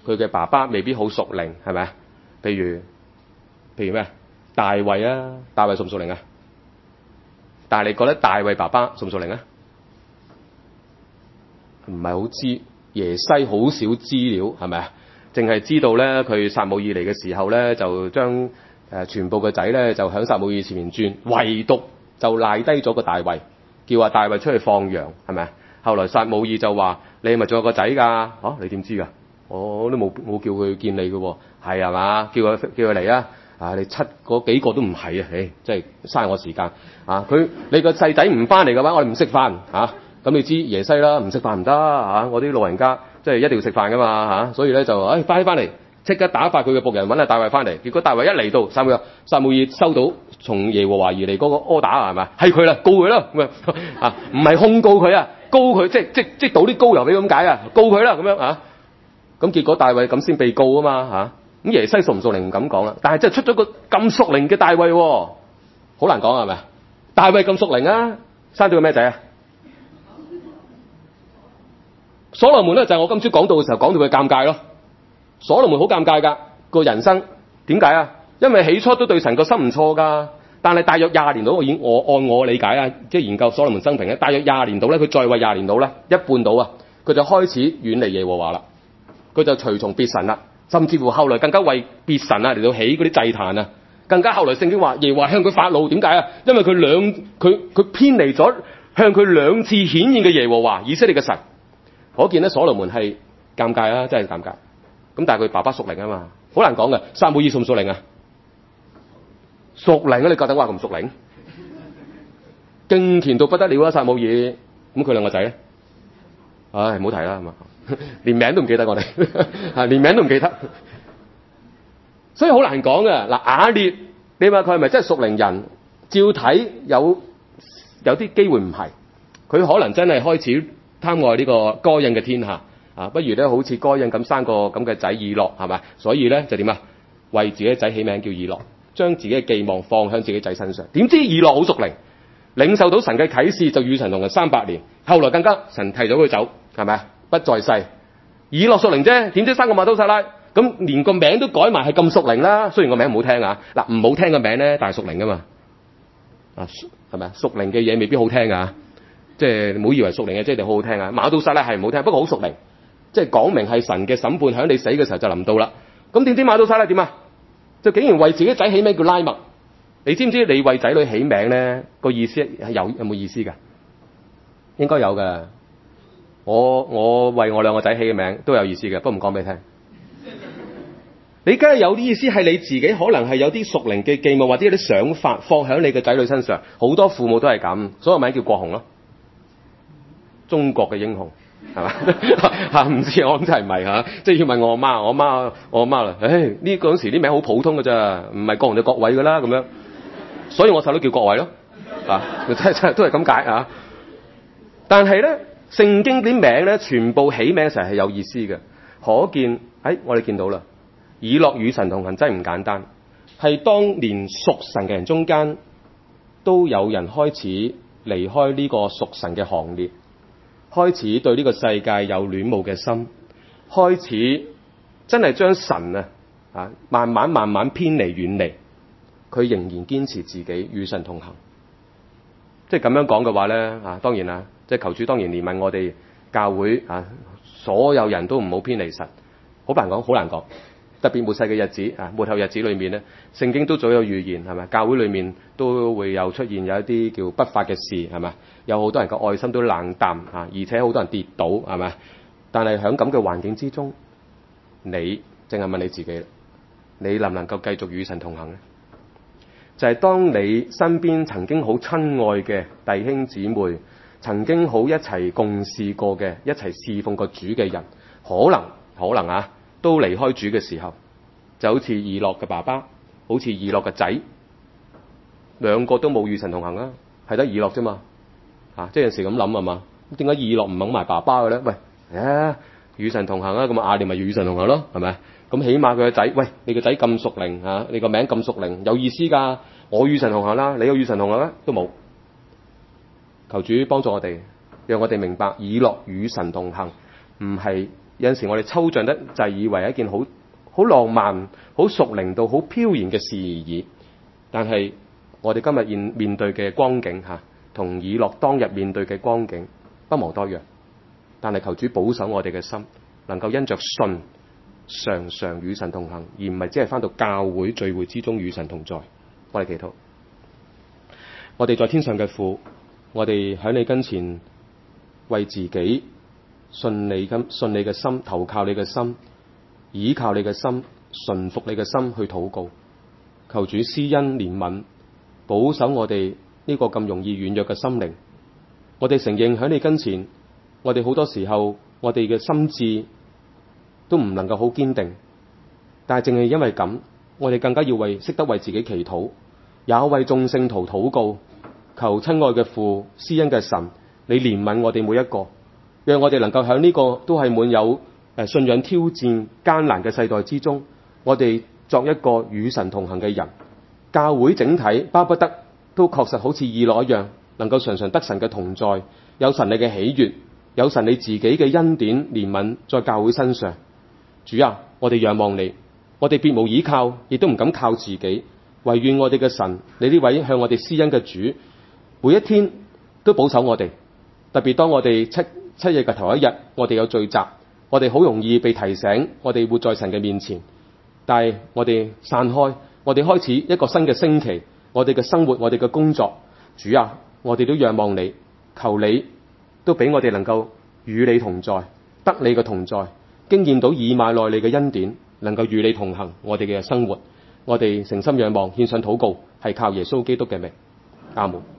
佢嘅爸爸未必好屬靈，係咪啊？譬如咩？大衛啊，大衛屬唔屬靈啊？但係你覺得大衛爸爸屬唔屬靈啊？唔係好知，耶西好少資料，係咪啊？淨係知道咧，佢撒母耳嚟嘅時候咧，就將全部嘅仔咧就喺撒母耳前面轉，唯獨就賴低咗個大衛，叫阿大衛出去放羊，係咪啊？後來撒母耳就話：你係咪仲有個仔㗎？你點知㗎？我都冇叫佢見你嘅喎，係嘛？叫佢嚟啊！你7嗰幾個都唔係啊！真係嘥我時間啊！你個細仔唔翻嚟嘅話，我哋唔食飯啊！咁你知耶西啦，唔食飯唔得啊！我啲老人家即係一定要食飯噶嘛嚇，所以咧就快翻嚟，即刻打發佢嘅僕人揾阿大衛翻嚟。結果大衛一嚟到，撒母耳收到從耶和華而嚟嗰個柯打係咪？係佢啦，告佢啦咁樣啊！唔係控告佢啊，告佢即倒啲膏油俾佢咁解啊，告佢啦咁樣啊！咁結果大衛咁先被告啊嘛嚇。咁耶西屬唔屬靈唔敢講啦，但係真係出咗個咁屬靈嘅大衛喎，好難講係咪？大衛咁屬靈啊，生咗個咩仔啊？所羅門咧就係我今朝講到嘅時候講到佢尷尬咯。所羅門好尷尬㗎個人生，點解啊？因為起初都對神個心唔錯㗎，但係大約20年到，按我理解啊，即係研究所羅門生平咧，大約20年到咧，佢在位20年到咧，一半到啊，佢就開始遠離耶和華啦，佢就隨從別神啦。甚至乎後來更加為別神啊嚟到起嗰啲祭壇啊，更加後來聖經話耶和華向佢發怒，點解啊？因為佢偏離咗向佢2次顯現嘅耶和華以色列嘅神，可見咧所羅門係尷尬啊，真係尷尬。咁但係佢爸爸屬靈啊嘛，好難講嘅。撒母耳屬唔屬靈啊？屬靈啊！你覺得話咁屬靈？敬虔到不得了啊！撒母耳，咁佢2個仔咧，唉，唔好提啦，係嘛？連名都唔記得我哋，連名都唔記得，所以好難講嘅。嗱，雅列，你話佢係咪真係屬靈人？照睇有啲機會唔係，佢可能真係開始貪愛呢個該隱嘅天下啊，不如咧好似該隱咁生個咁嘅仔以諾，係咪？所以咧就點啊？為自己嘅仔起名叫以諾，將自己嘅寄望放喺自己仔身上。點知以諾好屬靈，領受到神嘅啟示，就與神同行300年，後來更加神提咗佢走，係咪？不在世，以諾屬靈啫，點知生個馬都撒拉，咁連個名都改埋係咁屬靈啦。雖然個名唔好聽啊，嗱，唔好聽個名咧，但係屬靈噶嘛，係咪啊？屬靈嘅嘢未必好聽噶，即係唔好以為屬靈嘅即係好好聽啊。馬都撒拉係唔好聽，不過好屬靈，即係講明係神嘅審判喺你死嘅時候就臨到啦。咁點知馬都撒拉點啊？就竟然為自己仔起名叫拉麥。你知唔知你為仔女起名咧個意思係有冇意思㗎？應該有㗎。我為我2個仔起嘅名都有意思嘅，不過唔講俾你聽。你梗係有啲意思係你自己可能係有啲屬靈嘅寄望或者有啲想法放喺你嘅仔女身上。好多父母都係咁，所以名叫國雄咯，中國嘅英雄係嘛？唔知我諗真係唔係嚇，即係要問我阿媽啦。呢嗰陣時啲名好普通㗎咋，唔係國雄就國偉㗎啦咁樣，所以我細佬叫國偉咯。真係都係咁解啊！但係咧。聖經啲名咧，全部起名嘅時候係有意思嘅，可見我哋見到啦，以諾與神同行真係唔簡單，係當連屬神嘅人中間都有人開始離開呢個屬神嘅行列，開始對呢個世界有戀慕嘅心，開始真係將神慢慢偏離遠離，佢仍然堅持自己與神同行。即係咁樣講嘅話咧，當然啦，即係求主當然憐憫我哋教會所有人都唔好偏離神。好難講，特別末世嘅日子末後日子裏面咧，聖經都早有預言，係咪？教會裏面都會有出現有一啲叫不法嘅事，係咪？有好多人嘅愛心都冷淡而且好多人跌倒，係咪？但係喺咁嘅環境之中，你淨係問你自己，你能唔能夠繼續與神同行咧？就係當你身邊曾經好親愛嘅弟兄姊妹，曾經好一齊共事過嘅，一齊侍奉過主嘅人，可能都離開主嘅時候，就好似以諾嘅爸爸，好似以諾嘅仔，2個都冇與神同行啊，係得以諾啫嘛。即係有時咁諗係嘛？點解以諾唔肯埋爸爸嘅咧？喂，與神同行啊，咁亞利咪與神同行咯，係咪？咁起碼佢個仔，喂，你個仔咁屬靈你個名咁屬靈，有意思㗎。我與神同行啦，你有與神同行啦，都冇。求主幫助我哋，讓我哋明白以諾與神同行，唔係有陣時我哋抽象得就係以為一件好浪漫、好屬靈到好飄然嘅事而已。但係我哋今日面對嘅光景同以諾當日面對嘅光景不無多樣。但係求主保守我哋嘅心，能夠因着信常常與神同行，而唔係只係返到教會聚會之中與神同在。我哋祈禱。我哋在天上嘅父，我哋喺你跟前為自己信你嘅心，投靠你嘅心，倚靠你嘅心，順服你嘅心去禱告。求主施恩憐憫，保守我哋呢個咁容易軟弱嘅心靈。我哋承認喺你跟前，我哋好多時候我哋嘅心智都唔能夠好堅定，但係正係因為咁，我哋更加要識得為自己祈禱，也為眾聖徒禱告，求親愛嘅父施恩嘅神，你憐憫我哋每一個，讓我哋能夠喺呢個都係滿有信仰挑戰艱難嘅世代之中，我哋作一個與神同行嘅人。教會整體巴不得都確實好似以諾一樣，能夠常常得神嘅同在，有神你嘅喜悅，有神你自己嘅恩典憐憫在教會身上。主啊，我哋仰望你，我哋別無倚靠，亦都唔敢靠自己，唯願我哋嘅神，你呢位向我哋施恩嘅主，每一天都保守我哋。特別當我哋七日嘅頭一日，我哋有聚集，我哋好容易被提醒，我哋活在神嘅面前。但係我哋散開，我哋開始一個新嘅星期，我哋嘅生活，我哋嘅工作。主啊，我哋都仰望你，求你都俾我哋能夠與你同在，得你嘅同在，經驗到以馬內利嘅恩典，能夠與你同行我哋嘅生活。我哋誠心仰望，獻上禱告，係靠耶穌基督嘅名。阿門。